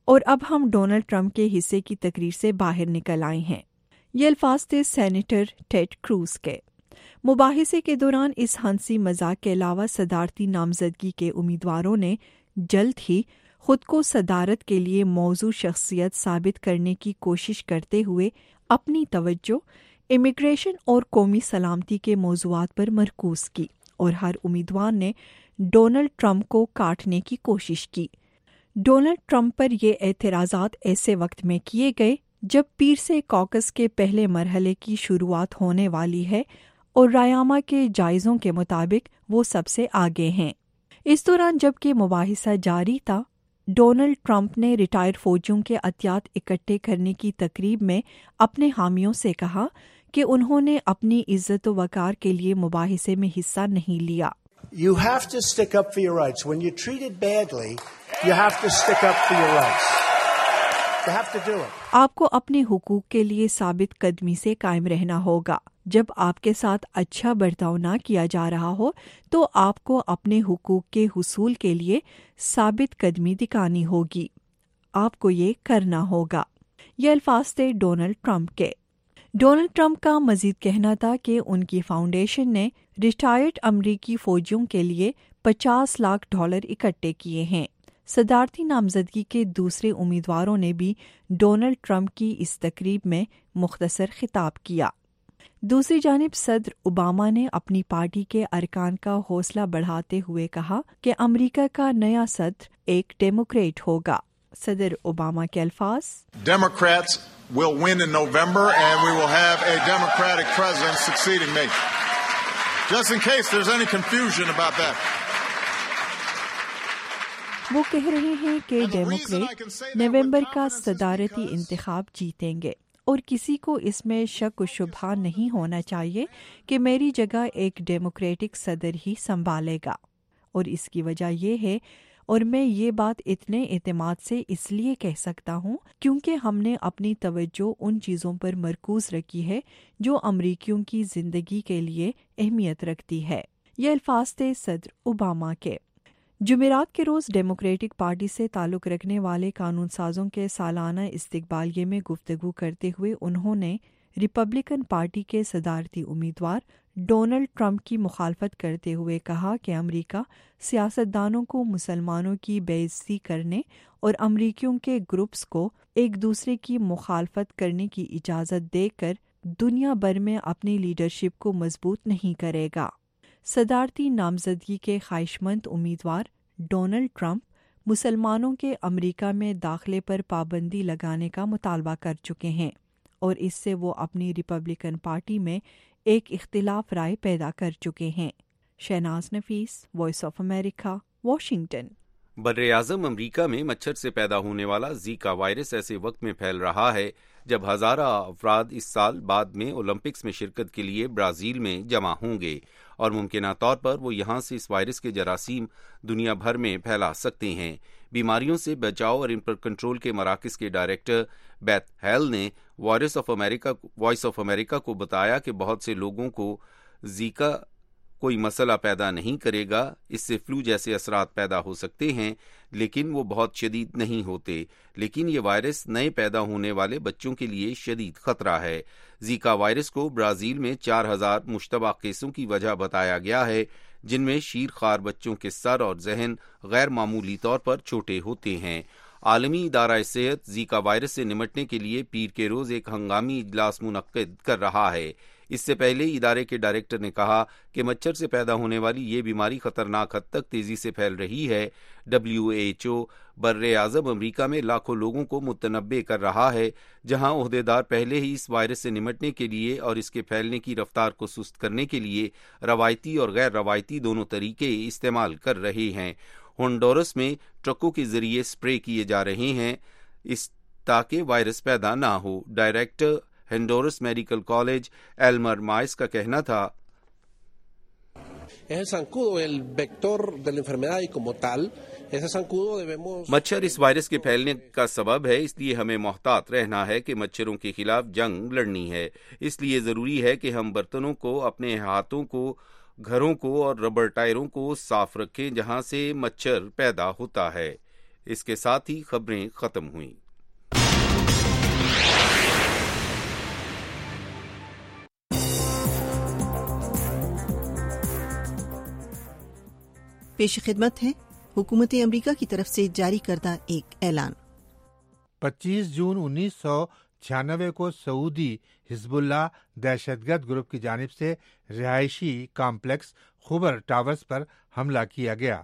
Speaker 11: اور اب ہم ڈونلڈ ٹرمپ کے حصے کی تقریر سے باہر نکل آئے ہیں۔ یہ الفاظ تھے سینیٹر ٹیڈ کروز کے۔ مباحثے کے دوران اس ہنسی مذاق کے علاوہ صدارتی نامزدگی کے امیدواروں نے جلد ہی خود کو صدارت کے لیے موزوں شخصیت ثابت کرنے کی کوشش کرتے ہوئے اپنی توجہ امیگریشن اور قومی سلامتی کے موضوعات پر مرکوز کی، اور ہر امیدوار نے ڈونلڈ ٹرمپ کو کاٹنے کی کوشش کی۔ ڈونلڈ ٹرمپ پر یہ اعتراضات ایسے وقت میں کیے گئے جب پیر سے کاکس کے پہلے مرحلے کی شروعات ہونے والی ہے اور رائے کے جائزوں کے مطابق وہ سب سے آگے ہیں۔ اس دوران جب کہ مباحثہ جاری تھا، ڈونلڈ ٹرمپ نے ریٹائر فوجیوں کے عطیات اکٹھے کرنے کی تقریب میں اپنے حامیوں سے کہا کہ انہوں نے اپنی عزت و وقار کے لیے مباحثے میں حصہ نہیں لیا۔
Speaker 3: You have to stick up for your rights. When you're treated badly, you have to stick up for your rights. You have to do it.
Speaker 11: آپ کو اپنے حقوق کے لیے ثابت قدمی سے قائم رہنا ہوگا۔ جب آپ کے ساتھ اچھا برتاؤ نہ کیا جا رہا ہو تو آپ کو اپنے حقوق کے حصول کے لیے ثابت قدمی دکھانی ہوگی۔ آپ کو یہ کرنا ہوگا۔ یہ الفاظ تھے ڈونلڈ ٹرمپ کے۔ ڈونلڈ ٹرمپ کا مزید کہنا تھا کہ ان کی فاؤنڈیشن نے ریٹائرڈ امریکی فوجیوں کے لیے پچاس لاکھ ڈالر اکٹھے کیے ہیں۔ صدارتی نامزدگی کے دوسرے امیدواروں نے بھی ڈونلڈ ٹرمپ کی اس تقریب میں مختصر خطاب کیا۔ دوسری جانب صدر اوباما نے اپنی پارٹی کے ارکان کا حوصلہ بڑھاتے ہوئے کہا کہ امریکہ کا نیا صدر ایک ڈیموکریٹ ہوگا۔ صدر اوباما کے الفاظ:
Speaker 10: Democrats will win in November and we will have a Democratic president succeeding me. Just in case there's any confusion about that.
Speaker 11: وہ کہہ رہے ہیں کہ ڈیموکریٹ نومبر کا صدارتی انتخاب جیتیں گے، اور کسی کو اس میں شک و شبہ نہیں ہونا چاہیے کہ میری جگہ ایک ڈیموکریٹک صدر ہی سنبھالے گا، اور اس کی وجہ یہ ہے، اور میں یہ بات اتنے اعتماد سے اس لیے کہہ سکتا ہوں کیونکہ ہم نے اپنی توجہ ان چیزوں پر مرکوز رکھی ہے جو امریکیوں کی زندگی کے لیے اہمیت رکھتی ہے۔ یہ الفاظ تھے صدر اوباما کے۔ جمعرات کے روز ڈیموکریٹک پارٹی سے تعلق رکھنے والے قانون سازوں کے سالانہ استقبالیے میں گفتگو کرتے ہوئے انہوں نے ریپبلکن پارٹی کے صدارتی امیدوار ڈونلڈ ٹرمپ کی مخالفت کرتے ہوئے کہا کہ امریکہ سیاستدانوں کو مسلمانوں کی بے عزتی کرنے اور امریکیوں کے گروپس کو ایک دوسرے کی مخالفت کرنے کی اجازت دے کر دنیا بھر میں اپنی لیڈرشپ کو مضبوط نہیں کرے گا۔ صدارتی نامزدگی کے خواہش مند امیدوار ڈونلڈ ٹرمپ مسلمانوں کے امریکہ میں داخلے پر پابندی لگانے کا مطالبہ کر چکے ہیں، اور اس سے وہ اپنی ریپبلکن پارٹی میں ایک اختلاف رائے پیدا کر چکے ہیں۔ Shahnaz Nafees, voice of America, Washington.
Speaker 1: براعظم امریکہ میں مچھر سے پیدا ہونے والا زیکا وائرس ایسے وقت میں پھیل رہا ہے جب ہزارہ افراد اس سال بعد میں اولمپکس میں شرکت کے لیے برازیل میں جمع ہوں گے، اور ممکنہ طور پر وہ یہاں سے اس وائرس کے جراثیم دنیا بھر میں پھیلا سکتے ہیں۔ بیماریوں سے بچاؤ اور ان پر کنٹرول کے مراکز کے ڈائریکٹر بیتھ ہیل نے voice of America voice of America کو بتایا کہ بہت سے لوگوں کو زیکا کوئی مسئلہ پیدا نہیں کرے گا، اس سے فلو جیسے اثرات پیدا ہو سکتے ہیں لیکن وہ بہت شدید نہیں ہوتے، لیکن یہ وائرس نئے پیدا ہونے والے بچوں کے لیے شدید خطرہ ہے۔ زیکا وائرس کو برازیل میں چار ہزار مشتبہ کیسوں کی وجہ بتایا گیا ہے، جن میں شیر خوار بچوں کے سر اور ذہن غیر معمولی طور پر چھوٹے ہوتے ہیں۔ عالمی ادارہ صحت زیکا وائرس سے نمٹنے کے لیے پیر کے روز ایک ہنگامی اجلاس منعقد کر رہا ہے۔ اس سے پہلے ادارے کے ڈائریکٹر نے کہا کہ مچھر سے پیدا ہونے والی یہ بیماری خطرناک حد تک تیزی سے پھیل رہی ہے۔ ڈبلیو ایچ او بر اعظم امریکہ میں لاکھوں لوگوں کو متنبع کر رہا ہے، جہاں عہدیدار پہلے ہی اس وائرس سے نمٹنے کے لیے اور اس کے پھیلنے کی رفتار کو سست کرنے کے لیے روایتی اور غیر روایتی دونوں طریقے استعمال کر رہے ہیں۔ ہونڈورس میں ٹرکوں کے ذریعے سپرے کیے جا رہے ہیں اس تاکہ وائرس پیدا نہ ہو۔ Director Honduras medical college Elmer Mayes کا کہنا تھا، مچھر اس وائرس کے پھیلنے کا سبب ہے، اس لیے ہمیں محتاط رہنا ہے کہ مچھروں کے خلاف جنگ لڑنی ہے۔ اس لیے ضروری ہے کہ ہم برتنوں کو، اپنے ہاتھوں کو، گھروں کو اور ربر ٹائروں کو صاف رکھیں جہاں سے مچھر پیدا ہوتا ہے۔ اس کے ساتھ ہی خبریں ختم ہوئیں۔
Speaker 12: پیش خدمت ہے حکومت امریکہ کی طرف سے جاری کردہ ایک اعلان۔
Speaker 13: پچیس جون انیس سو چھیانوے کو سعودی حزب اللہ دہشت گرد گروپ کی جانب سے رہائشی کامپلیکس خبر ٹاورز پر حملہ کیا گیا۔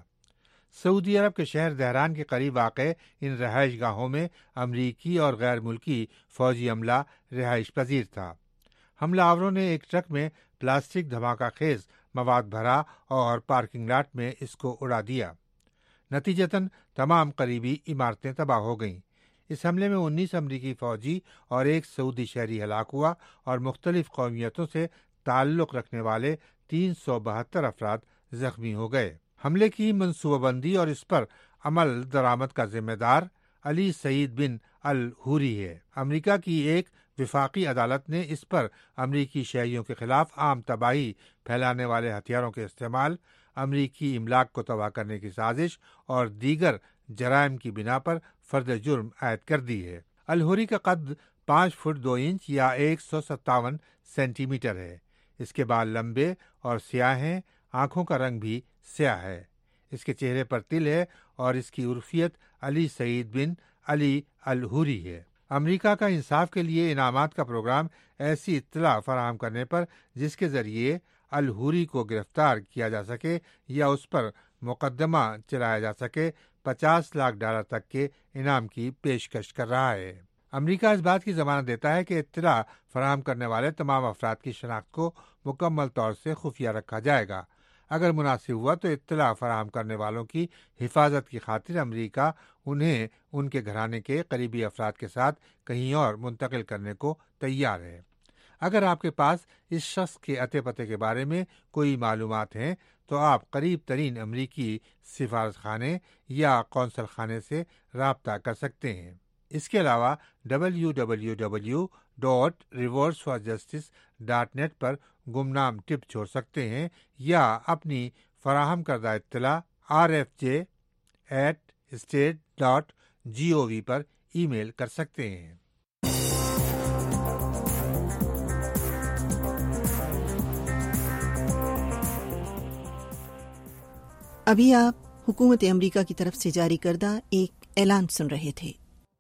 Speaker 13: سعودی عرب کے شہر دہران کے قریب واقع ان رہائش گاہوں میں امریکی اور غیر ملکی فوجی عملہ رہائش پذیر تھا۔ حملہ آوروں نے ایک ٹرک میں پلاسٹک دھماکہ خیز مواد بھرا اور پارکنگ لاٹ میں اس کو اڑا دیا۔ نتیجتاً تمام قریبی عمارتیں تباہ ہو گئیں۔ اس حملے میں انیس امریکی فوجی اور ایک سعودی شہری ہلاک ہوا اور مختلف قومیتوں سے تعلق رکھنے والے تین سو بہتر افراد زخمی ہو گئے۔ حملے کی منصوبہ بندی اور اس پر عمل درآمد کا ذمہ دار علی سعید بن الحوری ہے۔ امریکہ کی ایک وفاقی عدالت نے اس پر امریکی شہریوں کے خلاف عام تباہی پھیلانے والے ہتھیاروں کے استعمال، امریکی املاک کو تباہ کرنے کی سازش اور دیگر جرائم کی بنا پر فرد جرم عائد کر دی ہے۔ الحوری کا قد پانچ فٹ دو انچ یا ایک سو ستاون سینٹی میٹر ہے۔ اس کے بال لمبے اور سیاہ ہیں، آنکھوں کا رنگ بھی سیاہ ہے۔ اس کے چہرے پر تل ہے اور اس کی عرفیت علی سعید بن علی الحوری ہے۔ امریکہ کا انصاف کے لیے انعامات کا پروگرام ایسی اطلاع فراہم کرنے پر جس کے ذریعے الحوری کو گرفتار کیا جا سکے یا اس پر مقدمہ چلایا جا سکے، پچاس لاکھ ڈالر تک کے انعام کی پیشکش کر رہا ہے۔ امریکہ اس بات کی ضمانت دیتا ہے کہ اطلاع فراہم کرنے والے تمام افراد کی شناخت کو مکمل طور سے خفیہ رکھا جائے گا۔ اگر مناسب ہوا تو اطلاع فراہم کرنے والوں کی حفاظت کی خاطر امریکہ انہیں ان کے گھرانے کے قریبی افراد کے ساتھ کہیں اور منتقل کرنے کو تیار ہے۔ اگر آپ کے پاس اس شخص کے اتے پتے کے بارے میں کوئی معلومات ہیں تو آپ قریب ترین امریکی سفارت خانے یا قونصل خانے سے رابطہ کر سکتے ہیں۔ اس کے علاوہ W W W dot rewards for justice dot net پر گمنام ٹپ چھوڑ سکتے ہیں یا اپنی فراہم کردہ اطلاع R F J at state dot G O V پر ای میل کر سکتے ہیں۔
Speaker 12: ابھی آپ حکومت امریکہ کی طرف سے جاری کردہ ایک اعلان سن رہے تھے۔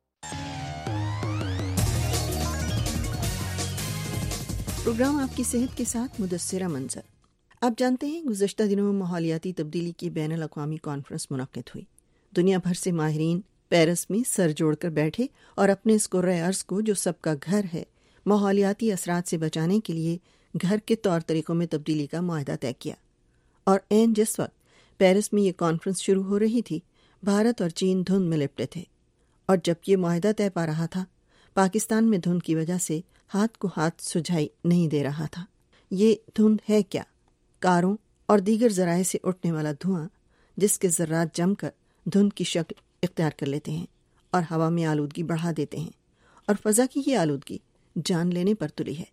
Speaker 12: پروگرام آپ کی صحت کے ساتھ مدثرہ منظر۔ آپ جانتے ہیں گزشتہ دنوں میں ماحولیاتی تبدیلی کی بین الاقوامی کانفرنس منعقد ہوئی۔ دنیا بھر سے ماہرین پیرس میں سر جوڑ کر بیٹھے اور اپنے اس کرۂ ارض کو جو سب کا گھر ہے ماحولیاتی اثرات سے بچانے کے لیے گھر کے طور طریقوں میں تبدیلی کا معاہدہ طے کیا۔ اور عین جس وقت پیرس میں یہ کانفرنس شروع ہو رہی تھی، بھارت اور چین دھند میں لپٹے تھے، اور جب یہ معاہدہ طے پا رہا تھا، پاکستان میں دھند کی وجہ سے ہاتھ کو ہاتھ سجھائی نہیں دے رہا تھا۔ یہ دھند ہے کیا؟ کاروں اور دیگر ذرائع سے اٹھنے والا دھواں جس کے ذرات جم کر دھند کی شکل اختیار کر لیتے ہیں اور ہوا میں آلودگی بڑھا دیتے ہیں، اور فضا کی یہ آلودگی جان لینے پر تلی ہے۔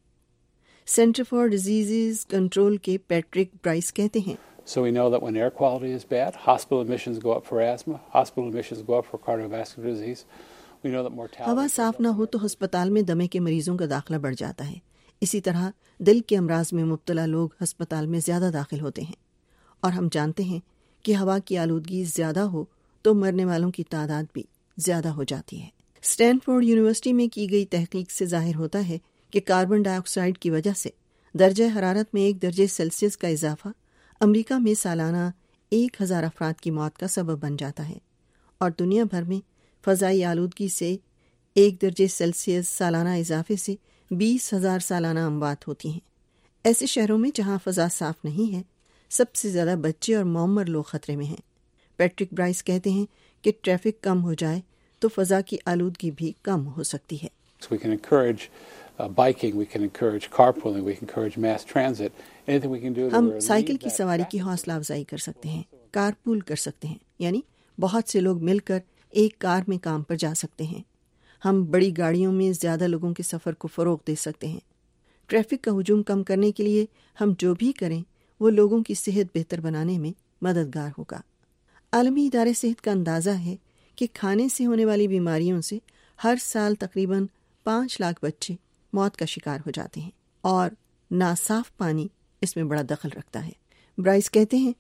Speaker 12: سینٹر فار ڈیزیزز کنٹرول کے پیٹرک برائس کہتے ہیں،
Speaker 14: So we know that when air quality is bad, hospital admissions go up for asthma, hospital admissions go up for cardiovascular disease. We know that mortality...
Speaker 12: ہوا صاف نہ ہو تو ہسپتال میں دمے کے مریضوں کا داخلہ بڑھ جاتا ہے۔ اسی طرح دل کے امراض میں مبتلا لوگ ہسپتال میں زیادہ داخل ہوتے ہیں، اور ہم جانتے ہیں کہ ہوا کی آلودگی زیادہ ہو تو مرنے والوں کی تعداد بھی زیادہ ہو جاتی ہے۔ اسٹینفورڈ یونیورسٹی میں کی گئی تحقیق سے ظاہر ہوتا ہے کہ کاربن ڈائی آکسائیڈ کی وجہ سے درجہ حرارت میں ایک درجے سیلسیس کا اضافہ امریکہ میں سالانہ ایک ہزار افراد کی موت کا سبب بن جاتا ہے، اور دنیا بھر میں فضائی آلودگی سے ایک درجے سیلسیس سالانہ اضافے سے بیس ہزار سالانہ اموات ہوتی ہیں۔ ایسے شہروں میں جہاں فضا صاف نہیں ہے، سب سے زیادہ بچے اور معمر لوگ خطرے میں ہیں۔ پیٹرک برائس کہتے ہیں کہ ٹریفک کم ہو جائے تو فضا کی آلودگی بھی کم ہو سکتی ہے۔
Speaker 14: So we can encourage uh, biking, we can encourage carpooling, we can encourage mass transit. Anything we can do to
Speaker 12: ہم
Speaker 14: relieve
Speaker 12: سائیکل کی
Speaker 14: that
Speaker 12: سواری کی حوصلہ افزائی کر سکتے ہیں، کار پول کر سکتے ہیں، یعنی بہت سے لوگ مل کر ایک کار میں کام پر جا سکتے ہیں۔ ہم بڑی گاڑیوں میں زیادہ لوگوں کے سفر کو فروغ دے سکتے ہیں۔ ٹریفک کا ہجوم کم کرنے کے لیے ہم جو بھی کریں وہ لوگوں کی صحت بہتر بنانے میں مددگار ہوگا۔ عالمی ادارے صحت کا اندازہ ہے کہ کھانے سے ہونے والی بیماریوں سے ہر سال تقریباً پانچ لاکھ بچے موت کا شکار ہو جاتے ہیں اور ناصاف پانی اس میں بڑا دخل رکھتا ہے۔ برائس کہتے ہیں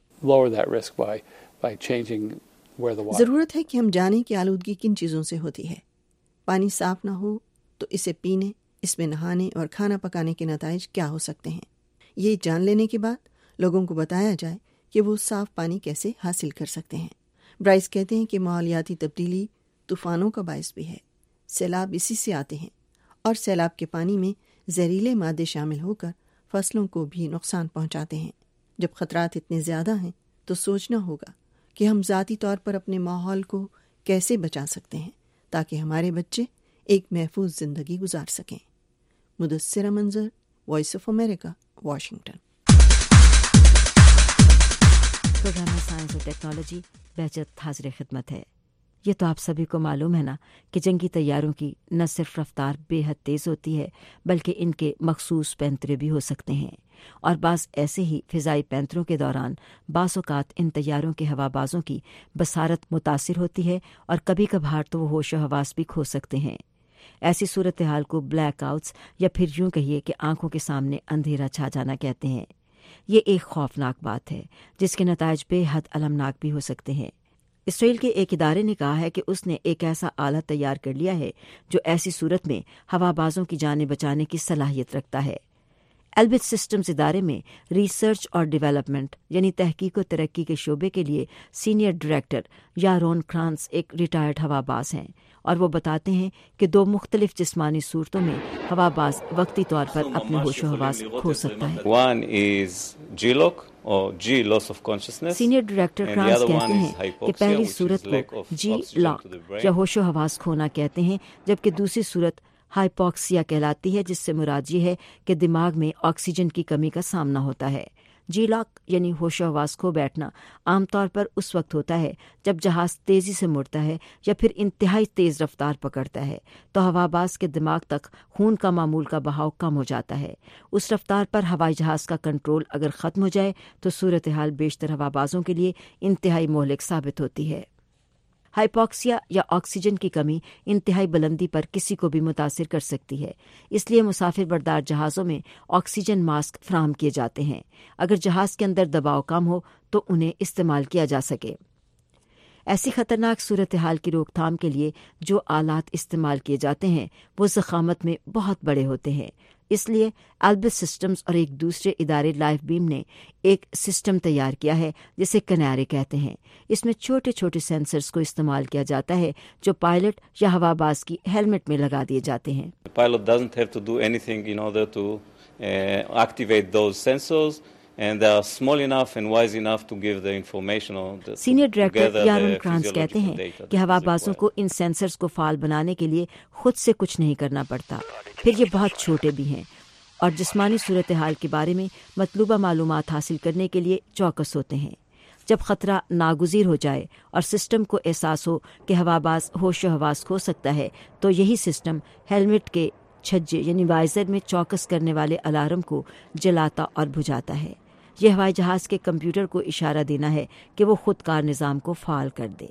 Speaker 12: ضرورت ہے کہ ہم جانیں کہ آلودگی کن چیزوں سے ہوتی ہے۔ پانی صاف نہ ہو تو اسے پینے، اس میں نہانے اور کھانا پکانے کے نتائج کیا ہو سکتے ہیں۔ یہ جان لینے کے بعد لوگوں کو بتایا جائے کہ وہ صاف پانی کیسے حاصل کر سکتے ہیں۔ برائس کہتے ہیں کہ ماحولیاتی تبدیلی طوفانوں کا باعث بھی ہے۔ سیلاب اسی سے آتے ہیں اور سیلاب کے پانی میں زہریلے مادے شامل ہو کر فصلوں کو بھی نقصان پہنچاتے ہیں۔ جب خطرات اتنے زیادہ ہیں تو سوچنا ہوگا کہ ہم ذاتی طور پر اپنے ماحول کو کیسے بچا سکتے ہیں تاکہ ہمارے بچے ایک محفوظ زندگی گزار سکیں۔ Mudassira Manzar, Voice of America, Washington.
Speaker 15: Programme science اور ٹیکنالوجی بہجت حاضر خدمت ہے۔ یہ تو آپ سبھی کو معلوم ہے نا کہ جنگی طیاروں کی نہ صرف رفتار بے حد تیز ہوتی ہے بلکہ ان کے مخصوص پینترے بھی ہو سکتے ہیں، اور بعض ایسے ہی فضائی پینتروں کے دوران بعض اوقات ان طیاروں کے ہوا بازوں کی بصارت متاثر ہوتی ہے اور کبھی کبھار تو وہ ہوش و حواس بھی کھو سکتے ہیں۔ ایسی صورتحال کو بلیک آؤٹس یا پھر یوں کہیے کہ آنکھوں کے سامنے اندھیرا چھا جانا کہتے ہیں۔ یہ ایک خوفناک بات ہے جس کے نتائج بے حد المناک بھی ہو سکتے ہیں۔ اسرائیل کے ایک ادارے نے کہا ہے کہ اس نے ایک ایسا آلہ تیار کر لیا ہے جو ایسی صورت میں ہوا بازوں کی جانیں بچانے کی صلاحیت رکھتا ہے۔ ایلبٹ سسٹمز ادارے میں ریسرچ اور ڈیولپمنٹ یعنی تحقیق و ترقی کے شعبے کے لیے سینئر ڈائریکٹر یارون کرانس ایک ریٹائرڈ ہوا باز ہیں، اور وہ بتاتے ہیں کہ دو مختلف جسمانی صورتوں میں ہوا باز وقتی طور پر اپنے ہوش و حواس کھو سکتا ہے۔
Speaker 16: One is G-lock or G loss of consciousness.
Speaker 15: Senior director Krantz کہتے ہیں کہ پہلی صورت کو جی لاک یا ہوش و حواس کھونا کہتے ہیں، جبکہ دوسری صورت ہائپوکسیا کہلاتی ہے، جس سے مراد یہ ہے کہ دماغ میں آکسیجن کی کمی کا سامنا ہوتا ہے۔ جی لاک یعنی ہوش و حواس کھو بیٹھنا عام طور پر اس وقت ہوتا ہے جب جہاز تیزی سے مڑتا ہے یا پھر انتہائی تیز رفتار پکڑتا ہے تو ہوا باز کے دماغ تک خون کا معمول کا بہاؤ کم ہو جاتا ہے۔ اس رفتار پر ہوائی جہاز کا کنٹرول اگر ختم ہو جائے تو صورتحال بیشتر ہوا بازوں کے لیے انتہائی مہلک ثابت ہوتی ہے۔ ہائپوکسیا یا آکسیجن کی کمی انتہائی بلندی پر کسی کو بھی متاثر کر سکتی ہے، اس لیے مسافر بردار جہازوں میں آکسیجن ماسک فراہم کیے جاتے ہیں اگر جہاز کے اندر دباؤ کم ہو تو انہیں استعمال کیا جا سکے۔ ایسی خطرناک صورتحال کی روک تھام کے لیے جو آلات استعمال کیے جاتے ہیں وہ ضخامت میں بہت بڑے ہوتے ہیں، اس لیے ایلبٹ سسٹمز اور ایک دوسرے ادارے لائف بیم نے ایک سسٹم تیار کیا ہے جسے کنارے کہتے ہیں۔ اس میں چھوٹے چھوٹے سینسرز کو استعمال کیا جاتا ہے جو پائلٹ یا ہوا باز کی ہیلمٹ میں لگا دیے جاتے ہیں۔
Speaker 16: The pilot doesn't have to do anything in order to uh, activate those sensors. And they are small enough and wise enough to give the information on the
Speaker 15: senior director Yaron Krantz کہتے ہیں کہ ہوا بازوں کو ان censors کو فعال بنانے کے لیے خود سے کچھ نہیں کرنا پڑتا، پھر یہ بہت چھوٹے بھی ہیں اور جسمانی صورتحال کے بارے میں مطلوبہ معلومات حاصل کرنے کے لیے چوکس ہوتے ہیں۔ جب خطرہ ناگزیر ہو جائے اور سسٹم کو احساس ہو کہ ہوا باز ہوش و حواس کھو سکتا ہے تو یہی سسٹم ہیلمٹ کے چھجے یعنی وائزر میں چوکس کرنے والے الارم کو جلاتا اور بجھاتا ہے۔ یہ ہوائی جہاز کے کمپیوٹر کو اشارہ دینا ہے کہ وہ خود کار نظام کو فعال کر دے۔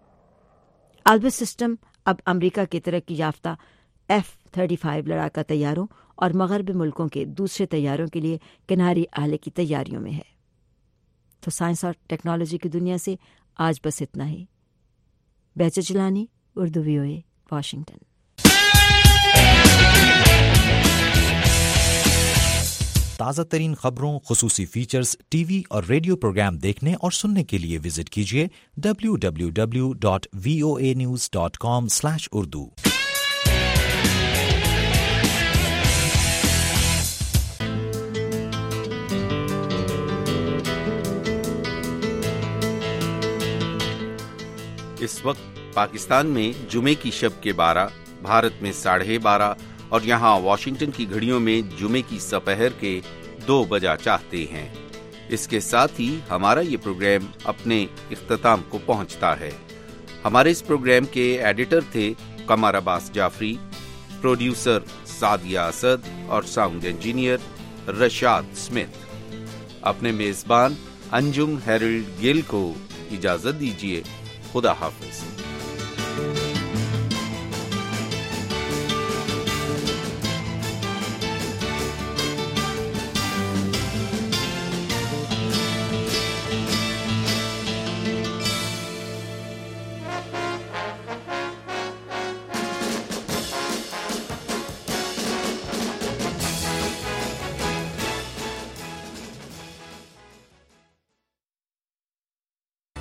Speaker 15: ایلبٹ سسٹم اب امریکہ کے ترقی یافتہ ایف تھرٹی فائیو لڑاکا طیاروں اور مغربی ملکوں کے دوسرے طیاروں کے لیے کناری آلے کی تیاریوں میں ہے۔ تو سائنس اور ٹیکنالوجی کی دنیا سے آج بس اتنا ہی۔ Bahjat Jilani, Urdu V O A, Washington.
Speaker 2: تازہ ترین خبروں، خصوصی فیچرز، ٹی وی اور ریڈیو پروگرام دیکھنے اور سننے کے لیے وزٹ کیجیے W W W dot V O A news dot com slash Urdu.
Speaker 1: اس وقت پاکستان میں جمعے کی شب کے بارہ، بھارت میں ساڑھے بارہ اور یہاں واشنگٹن کی گھڑیوں میں جمعے کی سپہر کے دو بجا چاہتے ہیں۔ اس کے ساتھ ہی ہمارا یہ پروگرام اپنے اختتام کو پہنچتا ہے۔ ہمارے اس پروگرام کے ایڈیٹر تھے قمر عباس جعفری، پروڈیوسر سعدیہ اسد اور ساؤنڈ انجینئر رشاد اسمتھ۔ اپنے میزبان انجم ہیرلڈ گل کو اجازت دیجیے۔ خدا حافظ۔